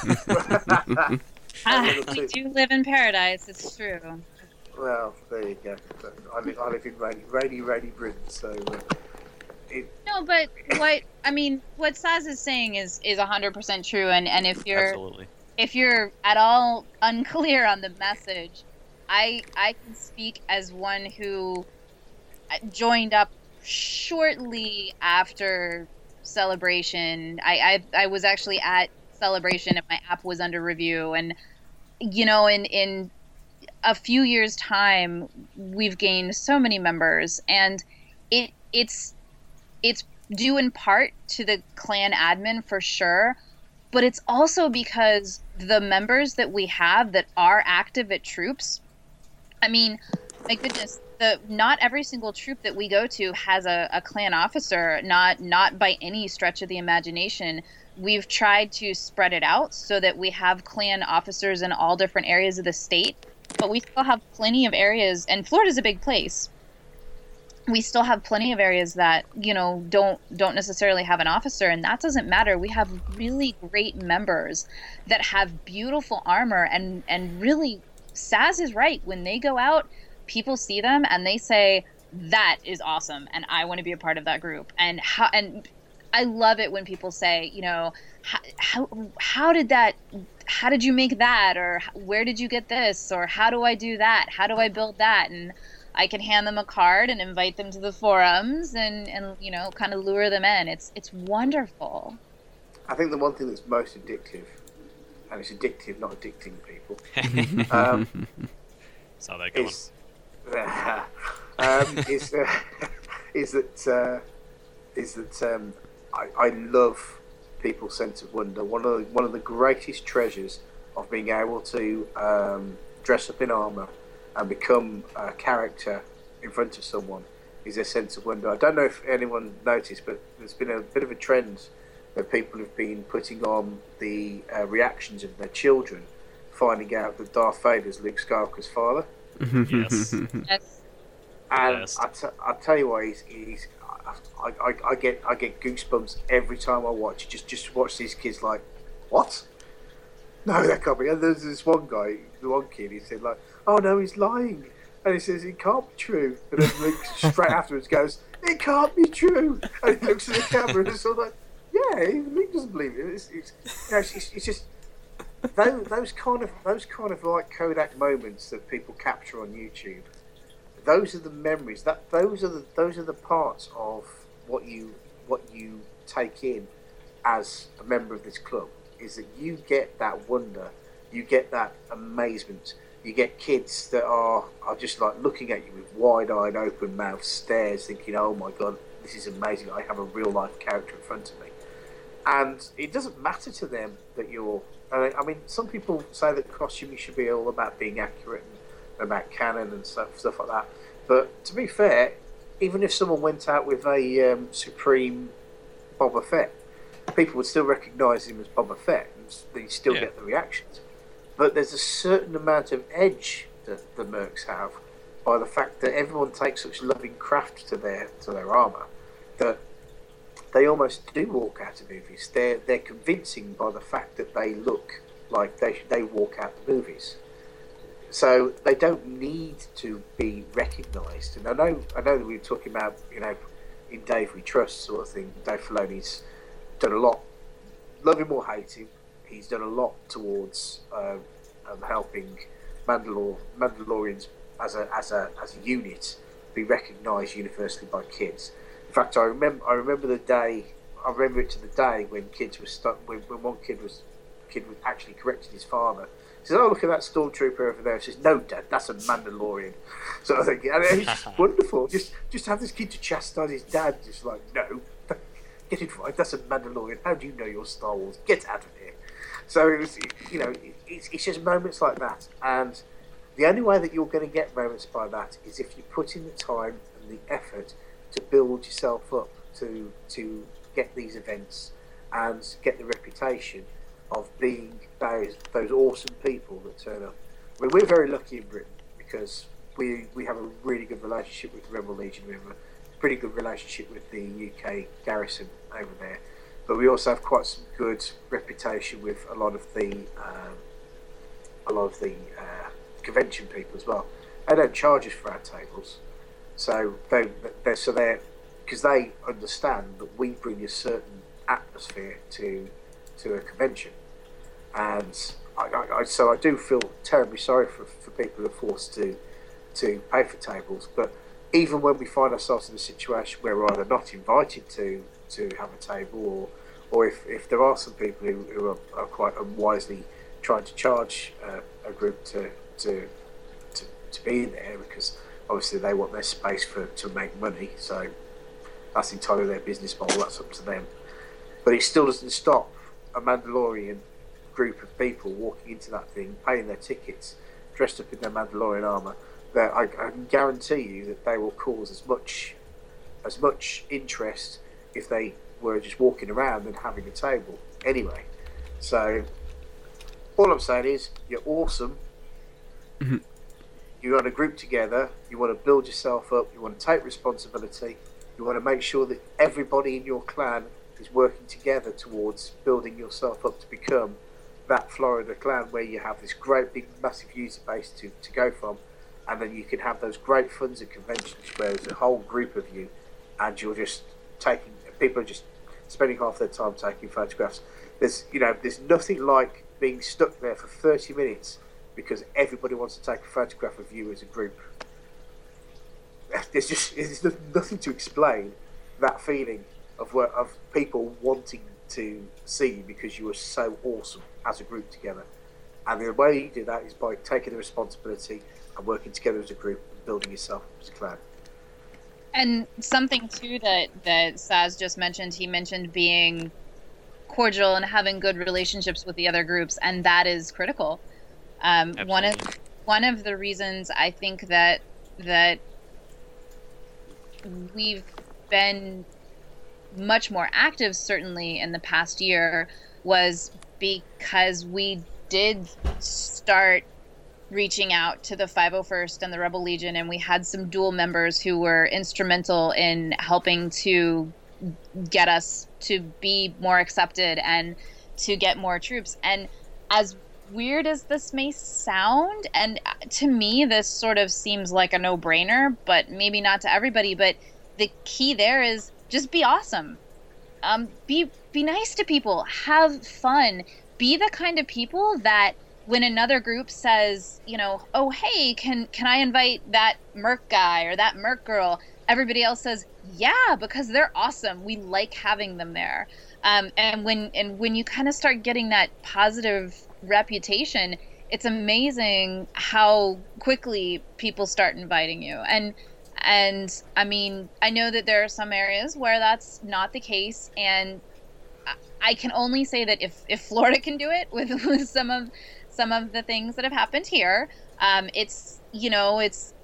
Ah, we do live in paradise, it's true. Well, there you go. I live, I live in rainy, rainy, rainy Britain, so... Uh, it... No, but what, I mean, what Saz is saying is, is one hundred percent true, and, and if you're... Absolutely. If you're at all unclear on the message, I I can speak as one who joined up shortly after Celebration. I, I I was actually at Celebration and my app was under review, and you know, in in a few years' time, we've gained so many members, and it it's it's due in part to the clan admin for sure. But it's also because the members that we have that are active at troops, I mean, my goodness, the not every single troop that we go to has a, a clan officer, not not by any stretch of the imagination. We've tried to spread it out so that we have clan officers in all different areas of the state, but we still have plenty of areas, and Florida's a big place. We still have plenty of areas that, you know, don't don't necessarily have an officer, and that doesn't matter. We have really great members that have beautiful armor, and and really, Saz is right. When they go out, people see them and they say, that is awesome, and I want to be a part of that group. And how and I love it when people say, you know, how how, how did that how did you make that, or where did you get this, or how do I do that, how do I build that? And I can hand them a card and invite them to the forums and, and you know, kind of lure them in. It's it's wonderful. I think the one thing that's most addictive, and it's addictive, not addicting people, um, saw that going. Is, uh, um, is, uh, is that uh, is that um, I, I love people's sense of wonder. One of the, one of the greatest treasures of being able to um, dress up in armour and become a character in front of someone is a sense of wonder. I don't know if anyone noticed, but there's been a bit of a trend where people have been putting on the uh, reactions of their children finding out that Darth Vader's Luke Skywalker's father. Yes. Yes. And Yes. I, t- I tell you what, he's, he's I, I, I get I get goosebumps every time I watch. Just just watch these kids like, what? No, that can't be. And there's this one guy, the one kid, he said like, oh no, he's lying. And he says, it can't be true. And then Luke straight afterwards goes, it can't be true. And he looks at the camera and it's sort of like, yeah, Luke doesn't believe it. It's, it's, you know, it's, it's just those, those kind of those kind of like Kodak moments that people capture on YouTube. Those are the memories. That those are the those are the parts of what you what you take in as a member of this club. Is that you get that wonder, you get that amazement. You get kids that are, are just like looking at you with wide-eyed, open-mouthed stares, thinking, "Oh my God, this is amazing. I have a real life character in front of me, and it doesn't matter to them that you're. Uh, I mean, some people say that costuming should be all about being accurate and about canon and stuff, stuff like that. But to be fair, even if someone went out with a um, Supreme Boba Fett, people would still recognise him as Boba Fett, and they still Yeah. get the reactions. But there's a certain amount of edge that the Mercs have by the fact that everyone takes such loving craft to their to their armour that they almost do walk out of movies. They're they're convincing by the fact that they look like they they walk out the movies. So they don't need to be recognised. And I know I know that we were talking about, you know, in Dave We Trust sort of thing. Dave Filoni's done a lot. Love him or hate him, he's done a lot towards uh, um, helping Mandalore Mandalorians as a as a as a unit be recognised universally by kids. In fact, I remember I remember the day I remember it to the day when kids were stuck when, when one kid was kid was actually corrected his father. He says, "Oh, look at that stormtrooper over there." He says, "No, Dad, that's a Mandalorian." So I think, and it's just wonderful. Just just have this kid to chastise his dad. Just like, no, get it right. That's a Mandalorian. How do you know your Star Wars? Get out of here. So it was, you know, it's it's just moments like that, and the only way that you're going to get moments by that is if you put in the time and the effort to build yourself up to to get these events and get the reputation of being those those awesome people that turn up. I mean, we're very lucky in Britain because we we have a really good relationship with the Rebel Legion. We have a pretty good relationship with the U K garrison over there, but we also have quite some good reputation with a lot of the um, a lot of the uh, convention people as well. They don't charge us for our tables, so they they're so they're because they understand that we bring a certain atmosphere to to a convention. And I, I, I, so I do feel terribly sorry for, for people who are forced to to pay for tables. But even when we find ourselves in a situation where we're either not invited to, to have a table, or or if, if there are some people who, who are, are quite unwisely trying to charge uh, a group to, to to to be there because obviously they want their space for to make money. So that's entirely their business model. That's up to them. But it still doesn't stop a Mandalorian group of people walking into that thing, paying their tickets, dressed up in their Mandalorian armour. That I, I can guarantee you that they will cause as much as much interest if they were just walking around and having a table anyway. So all I'm saying is you're awesome. Mm-hmm. You want to group together, you want to build yourself up, you want to take responsibility, you want to make sure that everybody in your clan is working together towards building yourself up to become that Florida clan where you have this great big massive user base to, to go from, and then you can have those great funds at conventions where there's a whole group of you and you're just taking people are just spending half their time taking photographs. There's you know there's nothing like being stuck there for thirty minutes because everybody wants to take a photograph of you as a group. There's just there's nothing to explain that feeling of of people wanting to see you because you were so awesome as a group together. And the way you do that is by taking the responsibility and working together as a group and building yourself as a clan. And something too that that Saz just mentioned, he mentioned being cordial and having good relationships with the other groups, and that is critical. Um, one of one of the reasons I think that that we've been much more active, certainly in the past year, was because we did start reaching out to the five oh first and the Rebel Legion, and we had some dual members who were instrumental in helping to get us to be more accepted and to get more troops. And as weird as this may sound, and to me this sort of seems like a no-brainer, but maybe not to everybody, but the key there is just be awesome. Um, be be nice to people. Have fun. Be the kind of people that when another group says, you know, oh, hey, can can I invite that Merc guy or that Merc girl? Everybody else says, yeah, because they're awesome. We like having them there. Um, and when and when you kind of start getting that positive reputation, it's amazing how quickly people start inviting you. And And I mean, I know that there are some areas where that's not the case, and I can only say that if, if Florida can do it with, with some of some of the things that have happened here, um, it's, you know, it's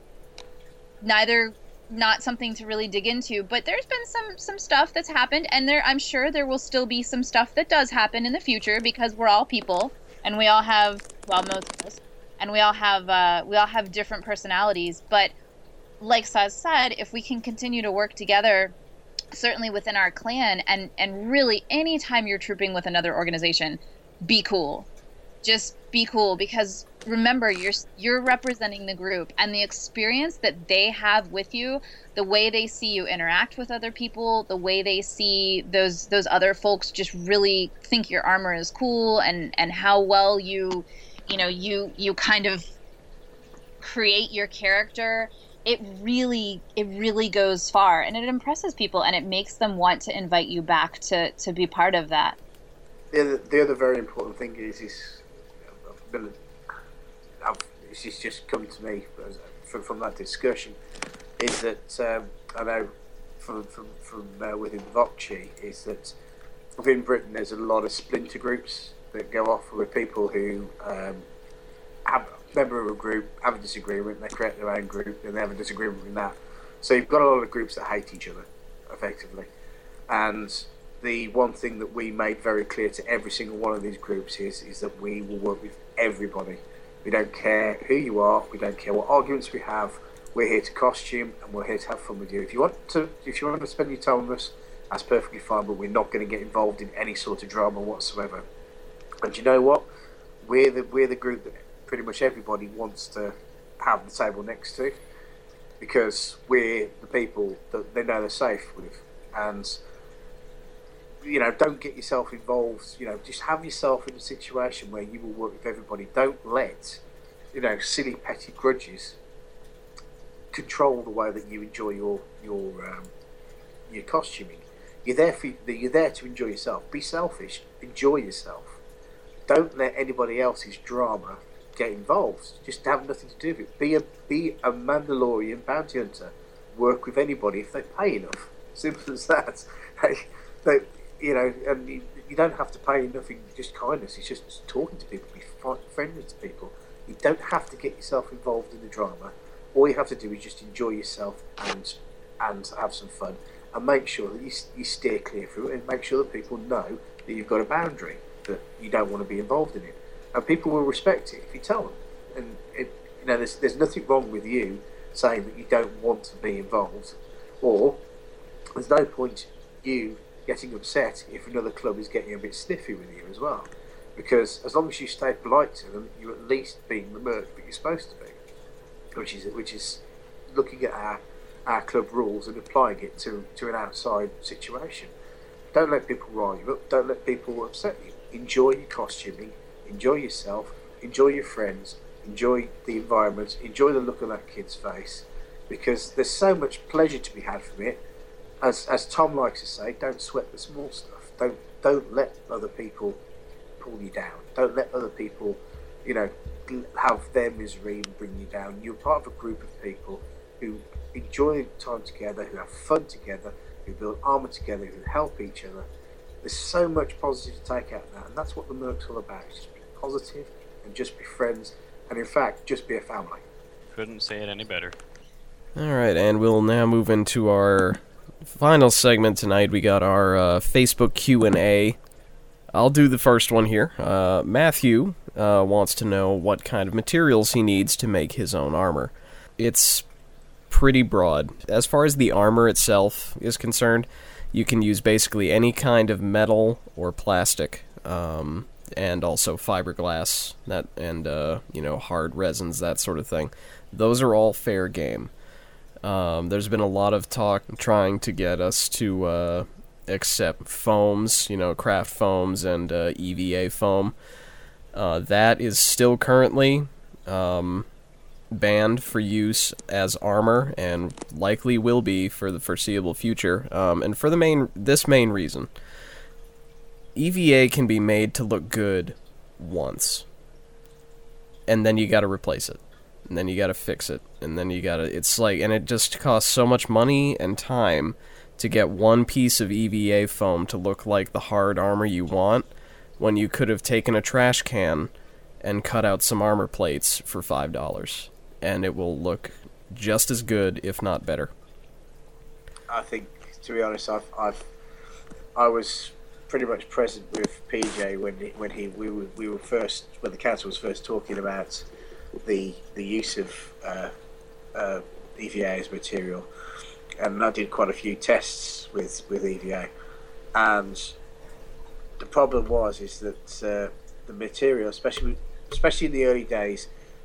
neither not something to really dig into, but there's been some some stuff that's happened, and there I'm sure there will still be some stuff that does happen in the future, because we're all people, and we all have, well, most of us, and we all have uh, we all have different personalities. But like Saz said, if we can continue to work together, certainly within our clan, and and really anytime you're trooping with another organization, be cool. Just be cool, because remember, you're you're representing the group, and the experience that they have with you, the way they see you interact with other people, the way they see those those other folks just really think your armor is cool, and and how well you you know you you kind of create your character, it really it really goes far, and it impresses people, and it makes them want to invite you back to to be part of that. The other, the other very important thing is is I've been, I've, this has just come to me from, from that discussion, is that um, I know from from, from uh, within Voxy, is that within Britain there's a lot of splinter groups that go off with people who um, have a member of a group, have a disagreement, they create their own group, and they have a disagreement with that. So you've got a lot of groups that hate each other, effectively. And the one thing that we made very clear to every single one of these groups is, is that we will work with everybody. We don't care who you are, we don't care what arguments we have, we're here to costume and we're here to have fun with you. If you want to if you want to spend your time with us, that's perfectly fine, but we're not going to get involved in any sort of drama whatsoever. And you know what? We're the we're the group that pretty much everybody wants to have the table next to, because we're the people that they know they're safe with. And you know, don't get yourself involved. You know, just have yourself in a situation where you will work with everybody. Don't let, you know, silly petty grudges control the way that you enjoy your your um, your costuming. You're there for you're there to enjoy yourself. Be selfish. Enjoy yourself. Don't let anybody else's drama get involved. Just have nothing to do with it. Be a be a Mandalorian bounty hunter. Work with anybody if they pay enough. Simple as that. They, you know, and you, you don't have to pay nothing, just kindness. It's just talking to people, be friendly to people. You don't have to get yourself involved in the drama. All you have to do is just enjoy yourself and and have some fun, and make sure that you, you steer clear through it, and make sure that people know that you've got a boundary, that you don't want to be involved in it. And people will respect it if you tell them. And it, you know, there's there's nothing wrong with you saying that you don't want to be involved, or there's no point you getting upset if another club is getting a bit sniffy with you as well, because as long as you stay polite to them, you're at least being the merc that you're supposed to be, which is which is looking at our our club rules and applying it to to an outside situation. Don't let people rile you up. Don't let people upset you. Enjoy your costuming. Enjoy yourself. Enjoy your friends. Enjoy the environment. Enjoy the look on that kid's face, because there's so much pleasure to be had from it. As as Tom likes to say, don't sweat the small stuff. Don't don't let other people pull you down. Don't let other people, you know, have their misery and bring you down. You're part of a group of people who enjoy time together, who have fun together, who build armour together, who help each other. There's so much positive to take out of that, and that's what the Merc's all about. It's just be positive and just be friends, and in fact, just be a family. Couldn't say it any better. Alright, and we'll now move into our final segment tonight. We got our uh, Facebook Q and A. I'll do the first one here. Uh, Matthew uh, wants to know what kind of materials he needs to make his own armor. It's pretty broad. As far as the armor itself is concerned, you can use basically any kind of metal or plastic, um, and also fiberglass, that and uh, you know, hard resins, that sort of thing. Those are all fair game. Um, there's been a lot of talk trying to get us to uh, accept foams, you know, craft foams and uh, E V A foam. Uh, that is still currently um, banned for use as armor, and likely will be for the foreseeable future. Um, and for the main, this main reason, E V A can be made to look good once, and then you got to replace it. and then you gotta fix it, and then you gotta, it's like, and it just costs so much money and time to get one piece of E V A foam to look like the hard armor you want, when you could have taken a trash can and cut out some armor plates for five dollars, and it will look just as good, if not better. I think, to be honest, I've, I've I was pretty much present with P J when he, when he we were we were first when the council was first talking about the the use of uh, uh, E V A as material, and I did quite a few tests with with E V A, and the problem was is that uh, the material, especially especially in the early days,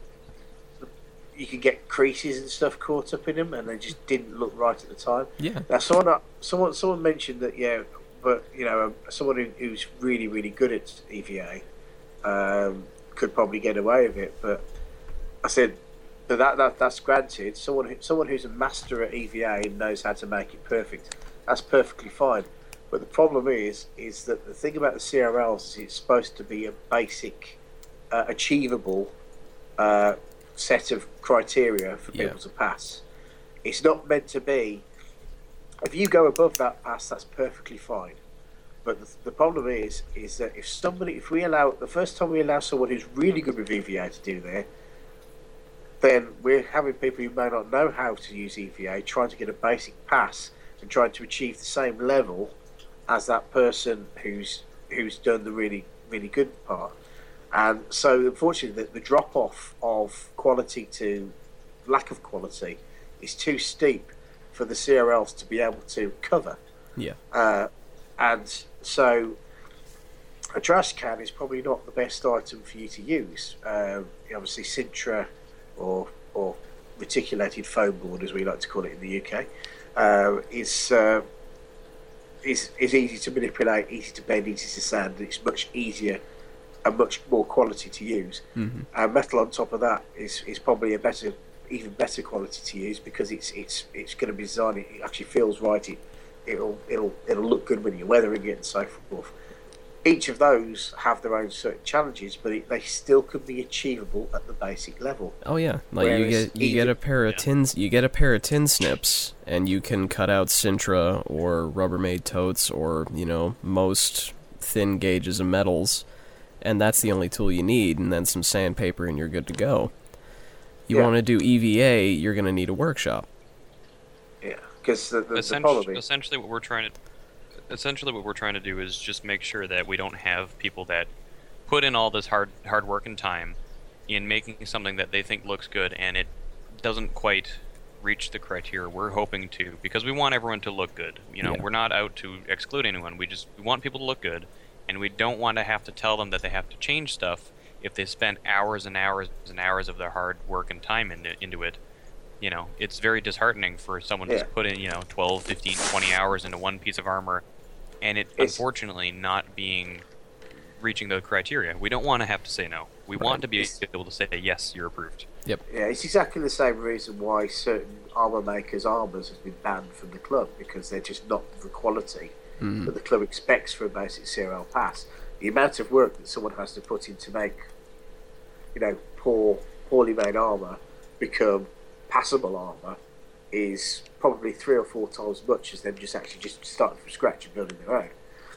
you could get creases and stuff caught up in them, and they just didn't look right at the time. Yeah. Now, someone someone someone mentioned that, yeah, but you know, someone who, who's really really good at E V A um, could probably get away with it. But I said, but that, that that's granted. Someone who, someone who's a master at E V A and knows how to make it perfect, that's perfectly fine. But the problem is, is that the thing about the C R Ls is it's supposed to be a basic, uh, achievable uh, set of criteria for people Yeah. to pass. It's not meant to be. If you go above that pass, that's perfectly fine. But the, the problem is, is that if somebody, if we allow the first time we allow someone who's really good with E V A to do there, then we're having people who may not know how to use E V A trying to get a basic pass and trying to achieve the same level as that person who's who's done the really really good part. And so, unfortunately, the, the drop off of quality to lack of quality is too steep for the C R Ls to be able to cover. Yeah. Uh, and so, a trash can is probably not the best item for you to use. Uh, obviously, Sintra or or reticulated foam board, as we like to call it in the U K, uh, is. Uh, is is easy to manipulate, easy to bend, easy to sand. It's much easier and much more quality to use. Mm-hmm. And metal on top of that is, is probably a better, even better quality to use because it's it's it's going to be designed. It actually feels right. It it'll it'll it'll look good when you're weathering it and so forth. Each of those have their own certain challenges, but it, they still could be achievable at the basic level. Oh yeah, like you Whereas get you get a pair of yeah. tins, you get a pair of tin snips, and you can cut out Sintra or Rubbermaid totes or you know most thin gauges of metals, and that's the only tool you need, and then some sandpaper, and you're good to go. You Yeah. want to do E V A, you're gonna need a workshop. Yeah, because the, the, the Essentially, problem is, essentially, what we're trying to essentially what we're trying to do is just make sure that we don't have people that put in all this hard hard work and time in making something that they think looks good and it doesn't quite reach the criteria we're hoping to, because we want everyone to look good. You know, Yeah. we're not out to exclude anyone. We just we want people to look good, and we don't want to have to tell them that they have to change stuff if they spent hours and hours and hours of their hard work and time into, into it. You know, it's very disheartening for someone Yeah. who's put in, you know, twelve, fifteen, twenty hours into one piece of armor, and it It's- unfortunately not being reaching the criteria. We don't want to have to say no. We want to be It's- able to say, yes, you're approved. yeah, it's exactly the same reason why certain armor makers' armors have been banned from the club, because they're just not the quality Mm. that the club expects for a basic C R L pass. The amount of work that someone has to put in to make, you know, poor, poorly made armor become passable armor is probably three or four times as much as them just actually just starting from scratch and building their own.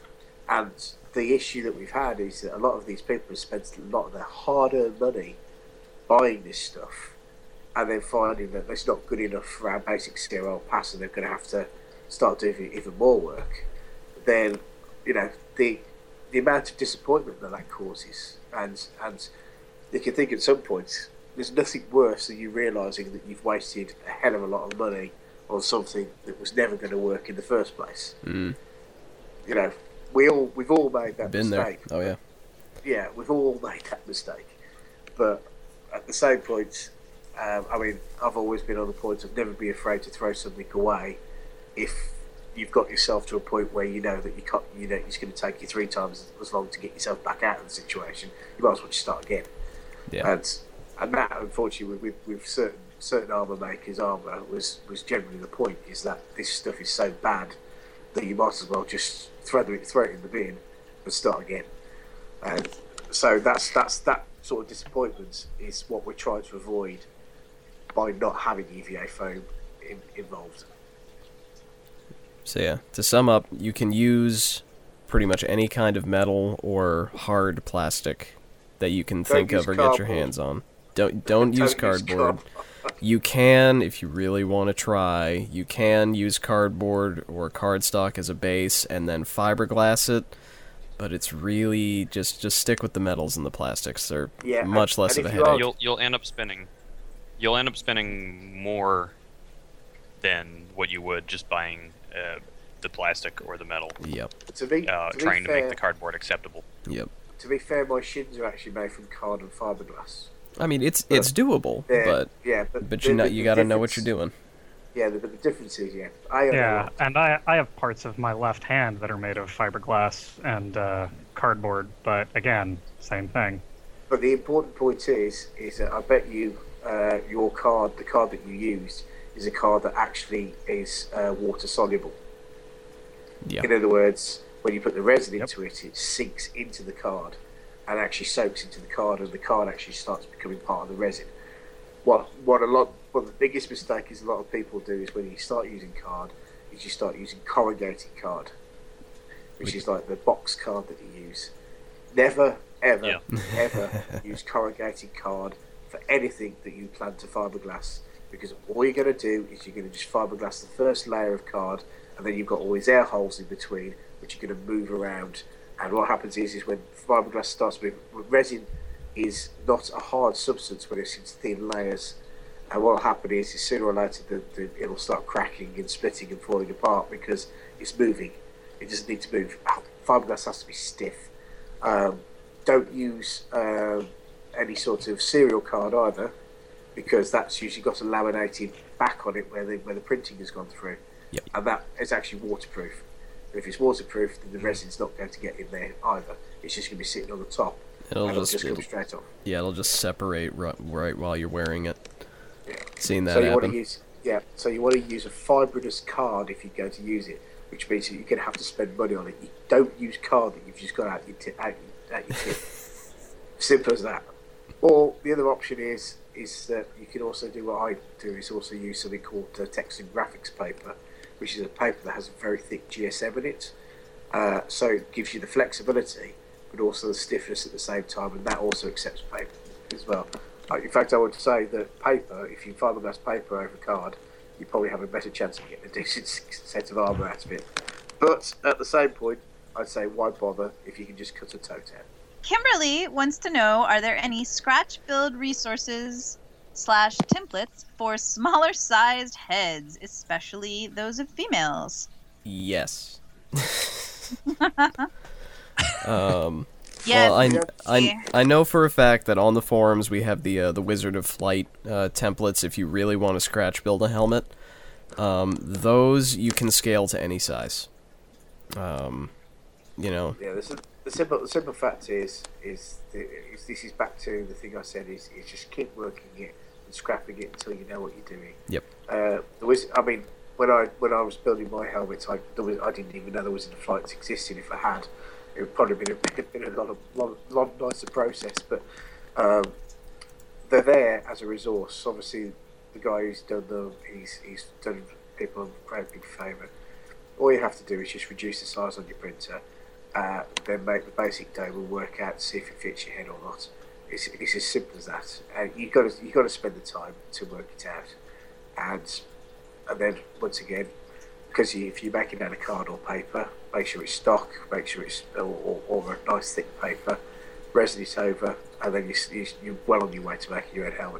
And the issue that we've had is that a lot of these people have spent a lot of their hard-earned money buying this stuff, and then finding that it's not good enough for our basic C R L pass, and they're going to have to start doing even more work. Then, you know, the the amount of disappointment that that causes, and and you can think at some point there's nothing worse than you realising that you've wasted a hell of a lot of money on something that was never going to work in the first place. Mm. You know, we all we've all made that Been there. mistake. Oh yeah. Yeah, we've all made that mistake. But at the same point, um, I mean, I've always been on the point of never be afraid to throw something away if you've got yourself to a point where you know that you can't, you know, it's going to take you three times as long to get yourself back out of the situation. You might as well just start again. Yeah. And and that, unfortunately, with, with certain certain armour makers' armour was was generally the point, is that this stuff is so bad that you might as well just throw it throw it in the bin and start again. And so that's that's that sort of disappointment is what we're trying to avoid by not having E V A foam in, involved. So yeah, to sum up, you can use pretty much any kind of metal or hard plastic that you can Don't think use of or get your cardboard. hands on. Don't don't use use cardboard. cardboard. You can, if you really want to try, you can use cardboard or cardstock as a base and then fiberglass it. But it's really just just stick with the metals and the plastics. They're Yeah, much and- less and of a if you are- headache. You'll you'll end up spending, you'll end up spending more than what you would just buying uh, the plastic or the metal. Yep, To be, Uh, to be trying to fair, make the cardboard acceptable. yep. to be fair, my shins are actually made from card and fiberglass. I mean, it's it's doable, Yeah, but yeah, but but the- you know the- you the got to know what difference- you're doing. Yeah, the, the difference is, yeah, I own a Yeah, lot. and I I have parts of my left hand that are made of fiberglass and uh, cardboard, but again, same thing. But the important point is, is that I bet you uh, your card, the card that you used, is a card that actually is uh, water soluble. Yeah. In other words, when you put the resin Yep. into it, it sinks into the card and actually soaks into the card, and the card actually starts becoming part of the resin. What what a lot, what the biggest mistake is a lot of people do is when you start using card, is you start using corrugated card, which is like the box card that you use. Never, ever, Yeah. ever use corrugated card for anything that you plan to fiberglass, because all you're going to do is you're going to just fiberglass the first layer of card, and then you've got all these air holes in between, which you're going to move around. And what happens is, is when fiberglass starts moving, resin is not a hard substance when it's in thin layers. And what will happen is, is sooner or later, the, the, it'll start cracking and splitting and falling apart because it's moving. It doesn't need to move. Fiberglass has to be stiff. Um, don't use um, any sort of serial card either, because that's usually got a laminated back on it where the where the printing has gone through, Yep. and that is actually waterproof. If it's waterproof, then the resin's not going to get in there either. It's just going to be sitting on the top. It'll and it'll just, just come it'll, straight off. yeah, it'll just separate right, right while you're wearing it. Seen that so you want happen. to use yeah. So you want to use a fibrous card if you're going to use it, which means that you're going to have to spend money on it. You don't use card that you've just got out your, t- out your, out your tin. Simple as that. Or the other option is is that you can also do what I do is also use something called uh, text and graphics paper, which is a paper that has a very thick G S M in it. Uh, so it gives you the flexibility, but also the stiffness at the same time, and that also accepts paper as well. Uh, in fact, I would say that paper, if you fiberglass paper over card, you probably have a better chance of getting a decent set of armour out of it. But at the same point, I'd say why bother if you can just cut a tote out. Kimberly wants to know, are there any scratch build resources slash templates for smaller sized heads, especially those of females? Yes. um, Yes. well, I, Yeah. I, I know for a fact that on the forums we have the uh, the Wizard of Flight uh, templates if you really want to scratch build a helmet. Um, those you can scale to any size. Um, you know, Yeah, the, sim- the simple the simple fact is is, the, is this is back to the thing I said is, is just keep working it and scrapping it until you know what you're doing. Yep. Uh, the Wiz- I mean, when I when I was building my helmets, I there was, I didn't even know there was a flight existed. If I had, it would probably been a, been a lot of lot, lot nicer process. But um, they're there as a resource. Obviously, the guy who's done them, he's he's done people a great big favour. All you have to do is just reduce the size on your printer, uh, then make the basic dome and work out to see if it fits your head or not. It's, it's as simple as that. And you got to you got to spend the time to work it out, and and then once again, because you, if you're making out of card or paper, make sure it's stock, make sure it's or, or, or a nice thick paper, resin it over, and then you, you, you're well on your way to making your own helmet.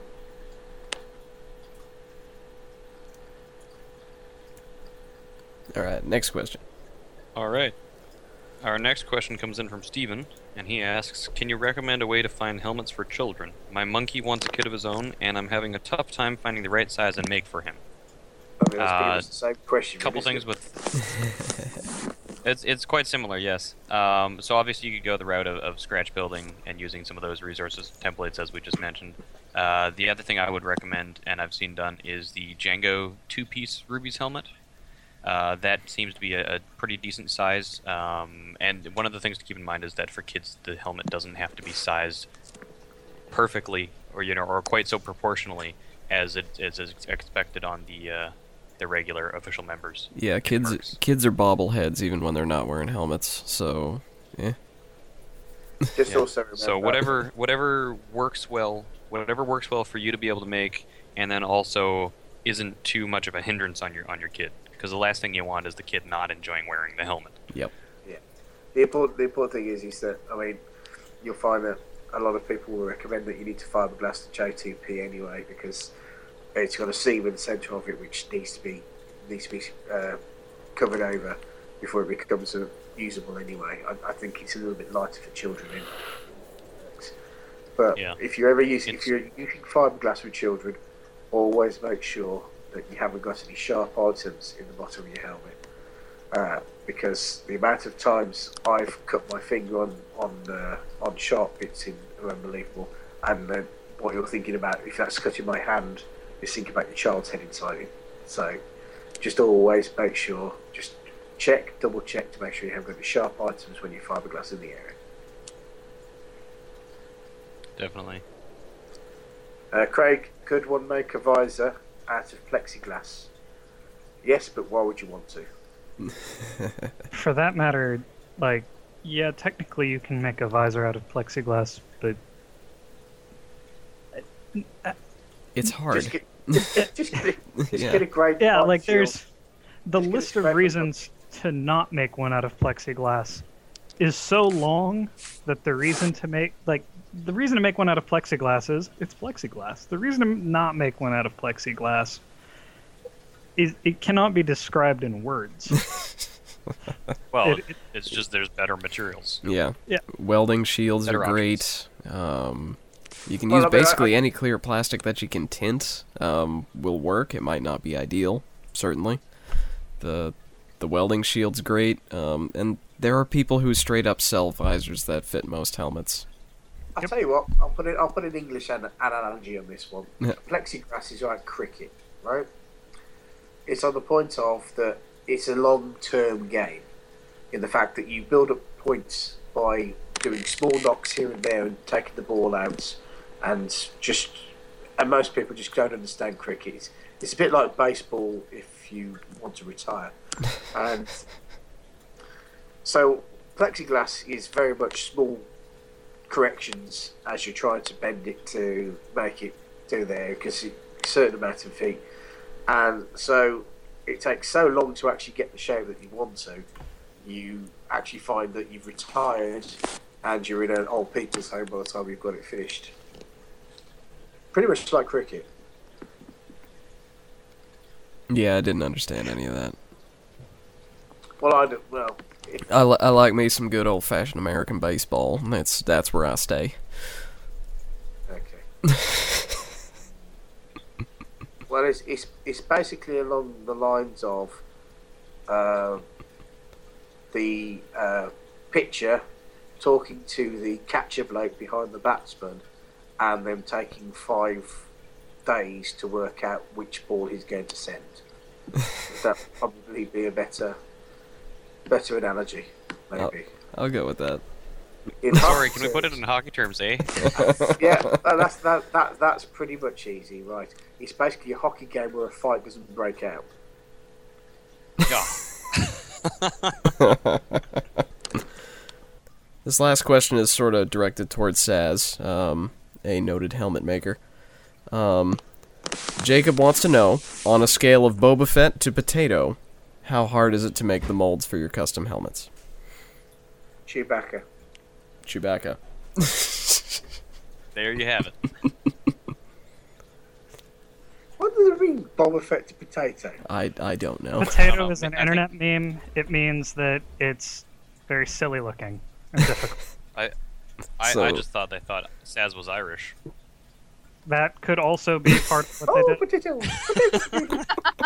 all right. Next question. All right. Our next question comes in from Steven, and he asks, can you recommend a way to find helmets for children? My monkey wants a kid of his own, and I'm having a tough time finding the right size and make for him. I mean, that's pretty Uh, much the same question. Couple isn't things it? with... It's it's quite similar, yes. Um, so obviously you could go the route of, of scratch building and using some of those resources, templates, as we just mentioned. Uh, the other thing I would recommend, and I've seen done, is the Django two-piece Ruby's helmet. Uh, that seems to be a, a pretty decent size. Um, and one of the things to keep in mind is that for kids, the helmet doesn't have to be sized perfectly, or you know, or quite so proportionally. as it as is expected on the uh, the regular official members. Yeah, kids Mercs. kids are bobbleheads even when they're not wearing helmets. So, yeah. Just Yeah. also remember. So whatever whatever works well, whatever works well for you to be able to make, and then also isn't too much of a hindrance on your on your kid. Because the last thing you want is the kid not enjoying wearing the helmet. Yep. The important, the important thing is, is that, I mean, you'll find that a lot of people will recommend that you need to fiberglass the J two P anyway, because it's got a seam in the centre of it which needs to be needs to be uh, covered over before it becomes uh, usable anyway. I, I think it's a little bit lighter for children. In but Yeah. if you ever use if It's- you're using fiberglass with children, always make sure that you haven't got any sharp items in the bottom of your helmet. Uh, because the amount of times I've cut my finger on on uh, on sharp bits in are unbelievable, and then what you're thinking about, if that's cutting my hand, is thinking about your child's head inside it. So just always make sure, just check, double check to make sure you haven't got any sharp items when you fiberglass in the area. Definitely. Uh, Craig, could one make a visor out of plexiglass? Yes, but why would you want to? For that matter, like, yeah, technically you can make a visor out of plexiglass, but It's hard. Just get, just, get- just, get, a- just Yeah. get a great yeah, pipe like shield. there's the Just get a list of scrap of- reasons to not make one out of plexiglass is so long that the reason to make like the reason to make one out of plexiglass is it's plexiglass. The reason to not make one out of plexiglass is it cannot be described in words. Well, It- it- it's just there's better materials. Yeah. Yeah. Welding shields Better are great. Um, you can Well, use I mean, I- basically any clear plastic that you can tint. Um, will work. It might not be ideal, certainly. The the welding shield's great. Um, and there are people who straight up sell visors that fit most helmets. I'll tell you what, I'll put it. I'll put an English an- analogy on this one. Yeah. Plexiglass is like cricket, right? It's on the point of that it's a long-term game, in the fact that you build up points by doing small knocks here and there and taking the ball out, and just and most people just don't understand cricket. It's, it's a bit like baseball if you want to retire, and so plexiglass is very much small corrections as you're trying to bend it to make it do there, because a certain amount of feet, and so it takes so long to actually get the shape that you want to. You actually find that you've retired and you're in an old people's home by the time you've got it finished. Pretty much like cricket. Yeah, I didn't understand any of that. Well, I do, well, if, I, li- I like me some good old fashioned American baseball. That's that's where I stay. okay. Well, it's, it's it's basically along the lines of uh, the uh, pitcher talking to the catcher bloke behind the batsman, and them taking five days to work out which ball he's going to send. That would probably be a better better analogy, maybe. I'll go with that. In Sorry, hockey can we put it terms- in hockey terms, eh? Yeah, uh, that's that, that that's pretty much easy, right? It's basically a hockey game where a fight doesn't break out. Yeah. This last question is sort of directed towards Saz, um, a noted helmet maker. Um, Jacob wants to know, on a scale of Boba Fett to potato, how hard is it to make the molds for your custom helmets? Chewbacca. Chewbacca. There you have it. What does it mean, Boba Fett to potato? I, I don't know. Potato know. is an I think- internet meme. It means that it's very silly looking and difficult. I, I, So- I just thought they thought Saz was Irish. That could also be part of what Oh, they did. potato! potato.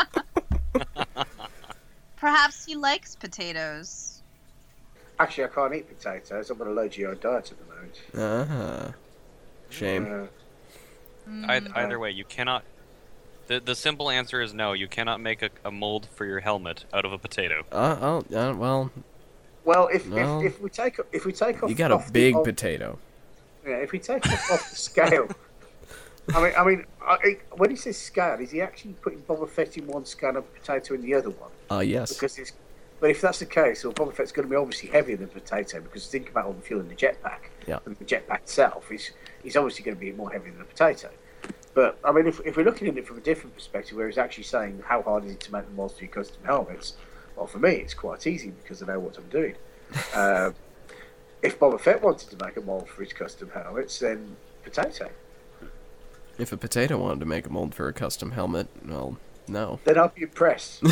Perhaps he likes potatoes. Actually, I can't eat potatoes. I'm on a low G I diet at the moment. Uh-huh. Shame. Uh, Either, either way, you cannot. The the simple answer is no. You cannot make a, a mold for your helmet out of a potato. Uh, oh, uh, well, well, if, Well, if if we take if we take off you got a off the big old- potato. yeah, if we take off, off the scale, I mean, I mean, I, when he says scale, is he actually putting Boba Fett in one scale and Potato in the other one? Uh, yes. Because it's, but if that's the case, well, Boba Fett's going to be obviously heavier than Potato because think about all the fuel in the jetpack. Yeah. And the jetpack itself is is obviously going to be more heavy than a Potato. But I mean, if if we're looking at it from a different perspective, where he's actually saying how hard is it to make the models for your custom helmets, well, for me, it's quite easy because I know what I'm doing. uh, if Boba Fett wanted to make a mold for his custom helmets, then Potato. If a Potato wanted to make a mold for a custom helmet, well, no. Then I'd be impressed.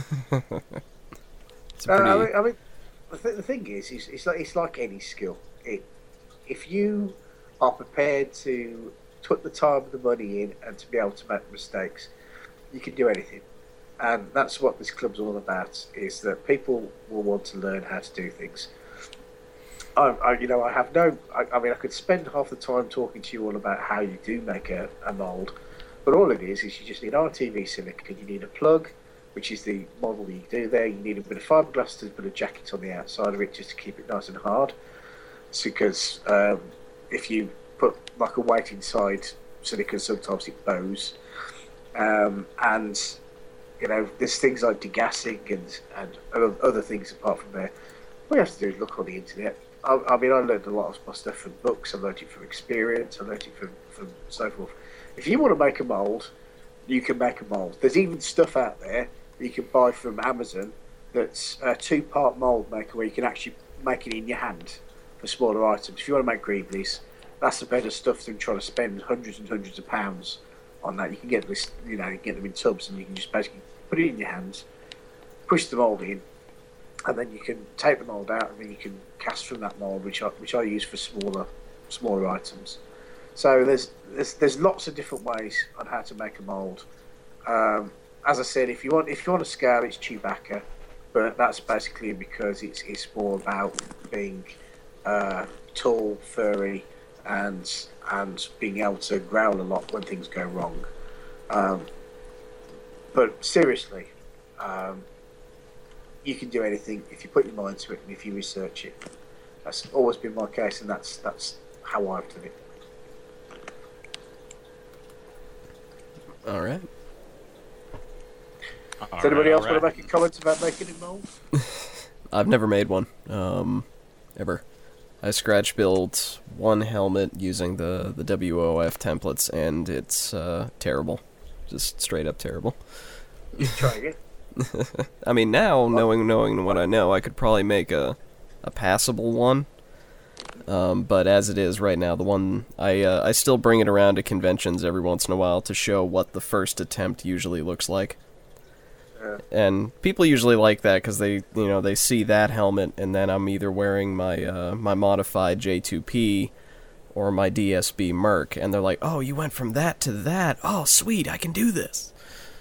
It's a No, pretty... I mean, I mean the, th- the thing is, is, it's like it's like any skill. It, if you are prepared to put the time and the money in, and to be able to make mistakes, you can do anything. And that's what this club's all about: is that people will want to learn how to do things. I, I you know, I have no. I, I mean, I could spend half the time talking to you all about how you do make a, a mold, but all it is is you just need R T V silicon. You need a plug, which is the model you do there. You need a bit of fiberglass to put a jacket on the outside of it just to keep it nice and hard. It's because um, if you put like a weight inside silicon, sometimes it bows. Um, and, you know, there's things like degassing and, and other things apart from there. What you have to do is look on the internet. I, I mean, I learned a lot of my stuff from books. I learned it from experience. I learned it from, from so forth. If you want to make a mould, you can make a mould. There's even stuff out there that you can buy from Amazon that's a two-part mould maker where you can actually make it in your hand for smaller items. If you want to make Greeblies, that's the better stuff than trying to spend hundreds and hundreds of pounds on that. You can get this, you know, you can get them in tubs and you can just basically put it in your hands, push the mould in, and then you can take the mould out and then you can cast from that mould, which I, which I use for smaller smaller items. So there's there's there's lots of different ways on how to make a mould. Um, as I said, if you want if you want to scale, it's Chewbacca, but that's basically because it's it's more about being uh, tall, furry, and and being able to growl a lot when things go wrong. Um, but seriously, um, you can do anything if you put your mind to it and if you research it. That's always been my case, and that's that's how I've done it. All right. Does anybody else want to make a comment about making it mold? I've never made one, um, ever. I scratch built one helmet using the, the W O F templates, and it's uh, terrible. Just straight up terrible. You should try again. I mean, now, knowing knowing what I know, I could probably make a, a passable one. Um, but as it is right now, the one I uh, I still bring it around to conventions every once in a while to show what the first attempt usually looks like. Yeah. And people usually like that because they, you know, they see that helmet, and then I'm either wearing my uh, my modified J two P or my D S B Merc, and they're like, "Oh, you went from that to that. Oh, sweet, I can do this."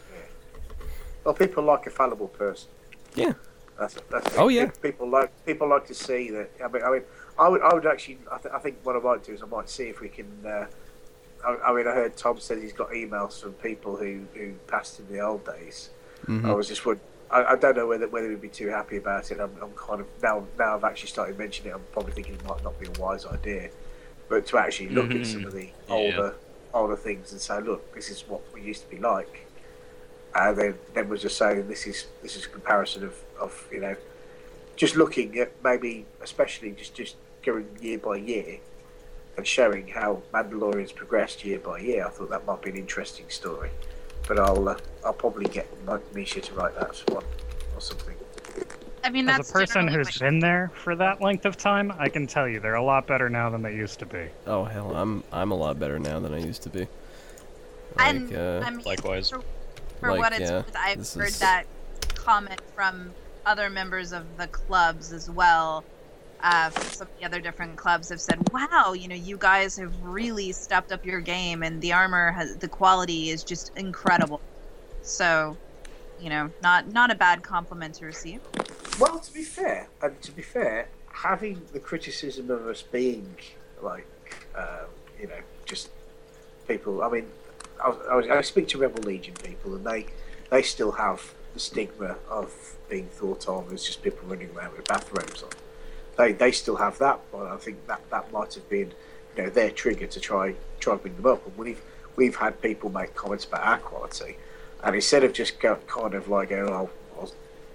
Well, people like a fallible person. Yeah. That's, that's Oh yeah. People like people like to see that. I mean, I mean, I would I would actually. I, th- I think what I might do is I might see if we can. Uh, I, I mean, I heard Tom said he's got emails from people who, who passed in the old days. Mm-hmm. I was just would. I, I don't know whether whether we'd be too happy about it. I'm, I'm kind of now now I've actually started mentioning it. I'm probably thinking it might not be a wise idea, but to actually look Mm-hmm. at some of the Yeah. older older things and say, look, this is what we used to be like, and then then was just saying this is this is a comparison of, of you know, just looking at maybe especially just just going year by year and showing how Mandalorian's progressed year by year. I thought that might be an interesting story. But I'll uh, I'll probably get Misha to write that one or something. I mean, As that's a person generally who's what- been there for that length of time, I can tell you they're a lot better now than they used to be. Oh hell, I'm I'm a lot better now than I used to be. Like, And uh, I mean, Likewise. For, for Like, what it's yeah, worth, I've this heard is- that comment from other members of the clubs as well. Uh, from some of the other different clubs have said, "Wow, you know, you guys have really stepped up your game, and the armor has the quality is just incredible." So, you know, not not a bad compliment to receive. Well, to be fair, and to be fair, having the criticism of us being like, um, you know, just people. I mean, I, was, I, was, I speak to Rebel Legion people, and they they still have the stigma of being thought of as just people running around with bathrobes on. They they still have that, but I think that, that might have been, you know, their trigger to try try and bring them up. And we've we've had people make comments about our quality, and instead of just go, kind of like, oh, well,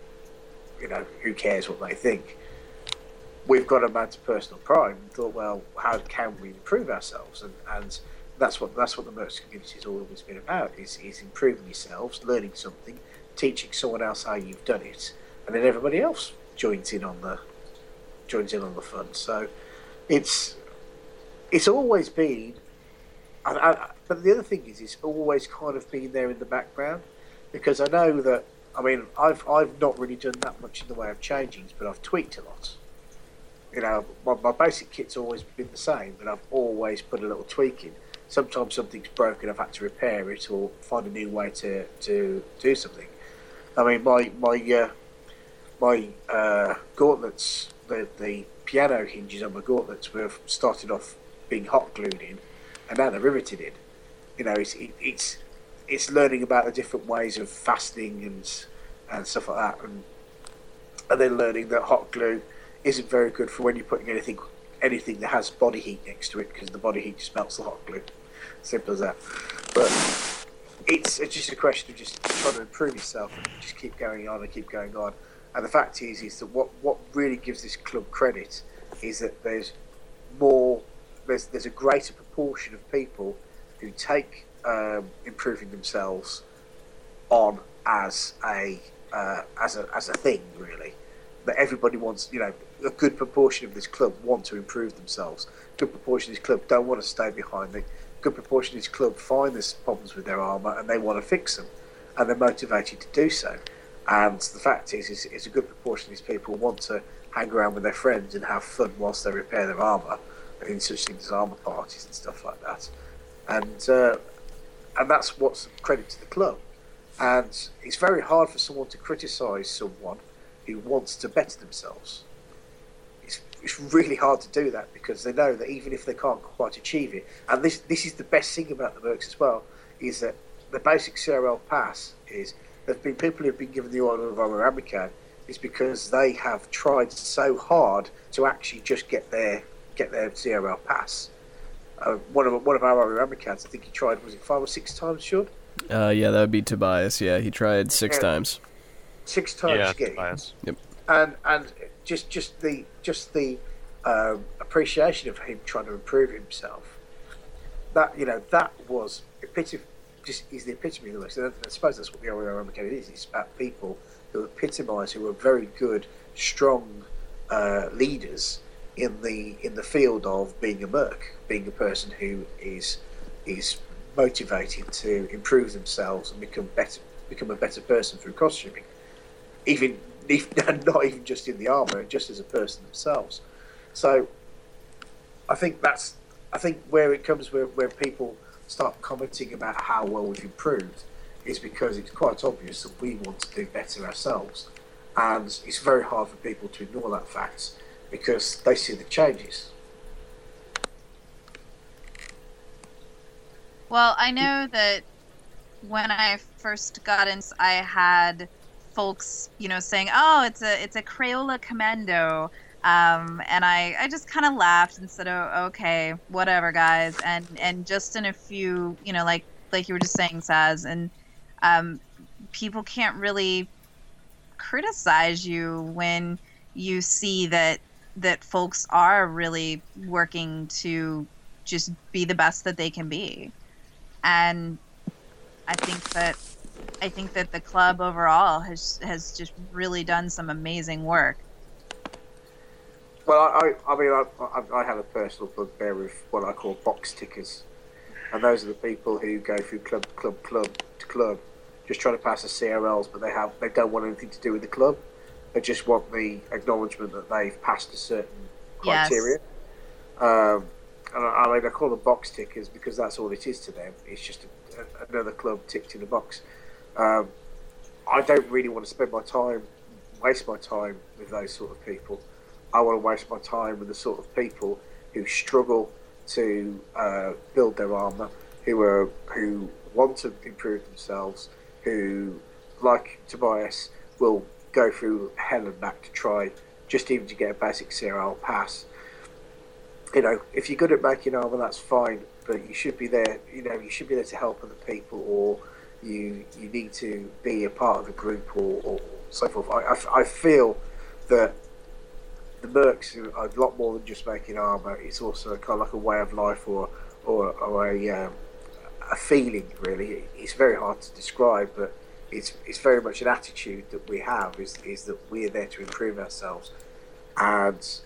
you know, who cares what they think, we've got a man to personal pride and thought, well, how can we improve ourselves? And and that's what that's what the Mercs community has always been about: is is improving yourselves, learning something, teaching someone else how you've done it, and then everybody else joins in on the joins in on the fun. So it's it's always been. I, I, but the other thing is, it's always kind of been there in the background, because I know that. I mean, I've I've not really done that much in the way of changings, but I've tweaked a lot. You know, my, my basic kit's always been the same, but I've always put a little tweak in. Sometimes something's broken, I've had to repair it or find a new way to, to do something. I mean, my my uh, my uh, gauntlets, the the piano hinges on my gauntlets were started off being hot glued in, and now they're riveted in. You know, it's it, it's it's learning about the different ways of fastening and and stuff like that, and and then learning that hot glue isn't very good for when you're putting anything anything that has body heat next to it, because the body heat just melts the hot glue. Simple as that. But it's, it's just a question of just trying to improve yourself and just keep going on and keep going on. And the fact is, is that what, what really gives this club credit is that there's more, there's there's a greater proportion of people who take um, improving themselves on as a uh, as a as a thing, really. That everybody wants, you know, a good proportion of this club want to improve themselves. A good proportion of this club don't want to stay behind. The good proportion of this club find there's problems with their armour and they want to fix them, and they're motivated to do so. And the fact is, is, is a good proportion of these people want to hang around with their friends and have fun whilst they repair their armour, and in such things as armour parties and stuff like that. And uh, and that's what's credit to the club. And it's very hard for someone to criticise someone who wants to better themselves. It's, it's really hard to do that, because they know that even if they can't quite achieve it, and this this is the best thing about the Mercs as well, is that the basic C R L pass is, there have been people who have been given the Order of Honour Amicad is because they have tried so hard to actually just get their get their C R L pass. Uh, one of one of our Honour Amicads, I think he tried, was it five or six times, Sean? Uh, yeah, that would be Tobias. Yeah, he tried six Yeah. times. Six times Yeah, to get it. Tobias. Yep. and and just just the just the um, appreciation of him trying to improve himself. That you know that was epitome, just is the epitome of the Mercs. And I suppose that's what the Honour Amicad is. It's about people who epitomise, who are very good, strong uh, leaders in the in the field of being a merc, being a person who is is motivated to improve themselves and become better, become a better person through costuming. Even, even not even just in the armour, just as a person themselves. So I think that's I think where it comes where, where people start commenting about how well we've improved is because it's quite obvious that we want to do better ourselves, and it's very hard for people to ignore that fact because they see the changes. Well, I know that when I first got in, I had folks, you know, saying, "Oh, it's a it's a Crayola Commando," um, and I, I just kind of laughed and said, "Oh, okay, whatever, guys." And and just in a few, you know, like like you were just saying, Saz, and um, people can't really criticize you when you see that that folks are really working to just be the best that they can be. And I think that I think that the club overall has has just really done some amazing work. Well, I, I, I mean, I, I, I have a personal bugbear with what I call box tickers, and those are the people who go through club, club, club to club, just trying to pass the C R Ls, but they have they don't want anything to do with the club. They just want the acknowledgement that they've passed a certain criteria. Yes. Um, and I, I mean, I call them box tickers because that's all it is to them. It's just a, a, another club ticked in a box. Um, I don't really want to spend my time, waste my time with those sort of people. I want to waste my time with the sort of people who struggle to uh, build their armour, who are who want to improve themselves, who, like Tobias, will go through hell and back to try just even to get a basic C R L pass. You know, if you're good at making armour, that's fine, but you should be there. You know, you should be there to help other people, or you you need to be a part of a group, or, or so forth. I, I, I feel that the Mercs are a lot more than just making armor. It's also kind of like a way of life, or or, or a um, a feeling. Really, it's very hard to describe, but it's it's very much an attitude that we have. Is is that we are there to improve ourselves, and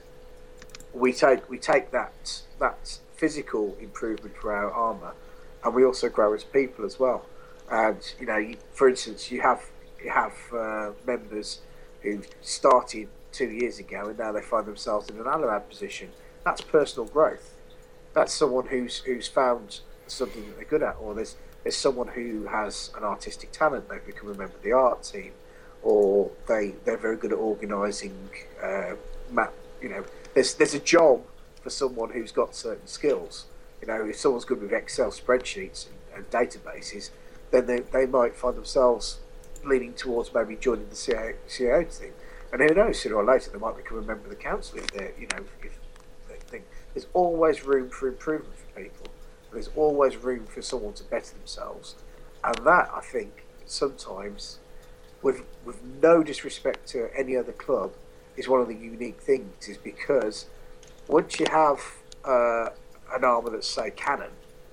we take we take that that physical improvement for our armor, and we also grow as people as well. And you know, you, for instance, you have you have uh, members who started two years ago, and now they find themselves in an Alad position. That's personal growth. That's someone who's who's found something that they're good at, or there's there's someone who has an artistic talent. They become a member of the art team, or they they're very good at organising. Uh, map, you know, there's there's a job for someone who's got certain skills. You know, if someone's good with Excel spreadsheets and, and databases, then they they might find themselves leaning towards maybe joining the C I O team. And who knows, sooner or later they might become a member of the council if they're, you know, if they think there's always room for improvement for people. There's always room for someone to better themselves. And that, I think, sometimes, with with no disrespect to any other club, is one of the unique things, is because once you have uh, an armour that's, say, cannon,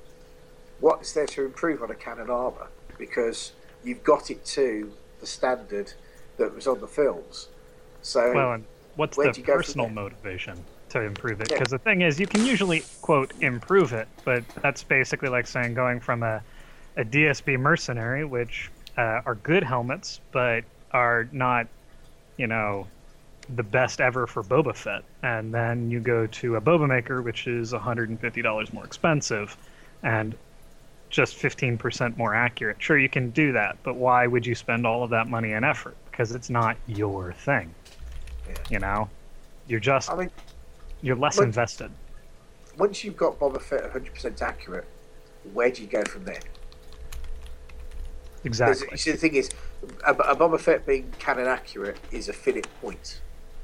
what is there to improve on a cannon armour? Because you've got it to the standard that was on the films. So well, and what's the personal motivation to improve it? Because yeah. the thing is, you can usually, quote, improve it, but that's basically like saying going from a, a D S B mercenary, which uh, are good helmets, but are not, you know, the best ever for Boba Fett. And then you go to a Boba Maker, which is one hundred fifty dollars more expensive, and just fifteen percent more accurate. Sure, you can do that, but why would you spend all of that money and effort? Because it's not your thing. Yeah. You know, you're just I mean, you're less when, invested. Once you've got Boba Fett one hundred percent accurate, where do you go from there? Exactly. You see, the thing is, a, a Boba Fett being canon accurate is a finite point,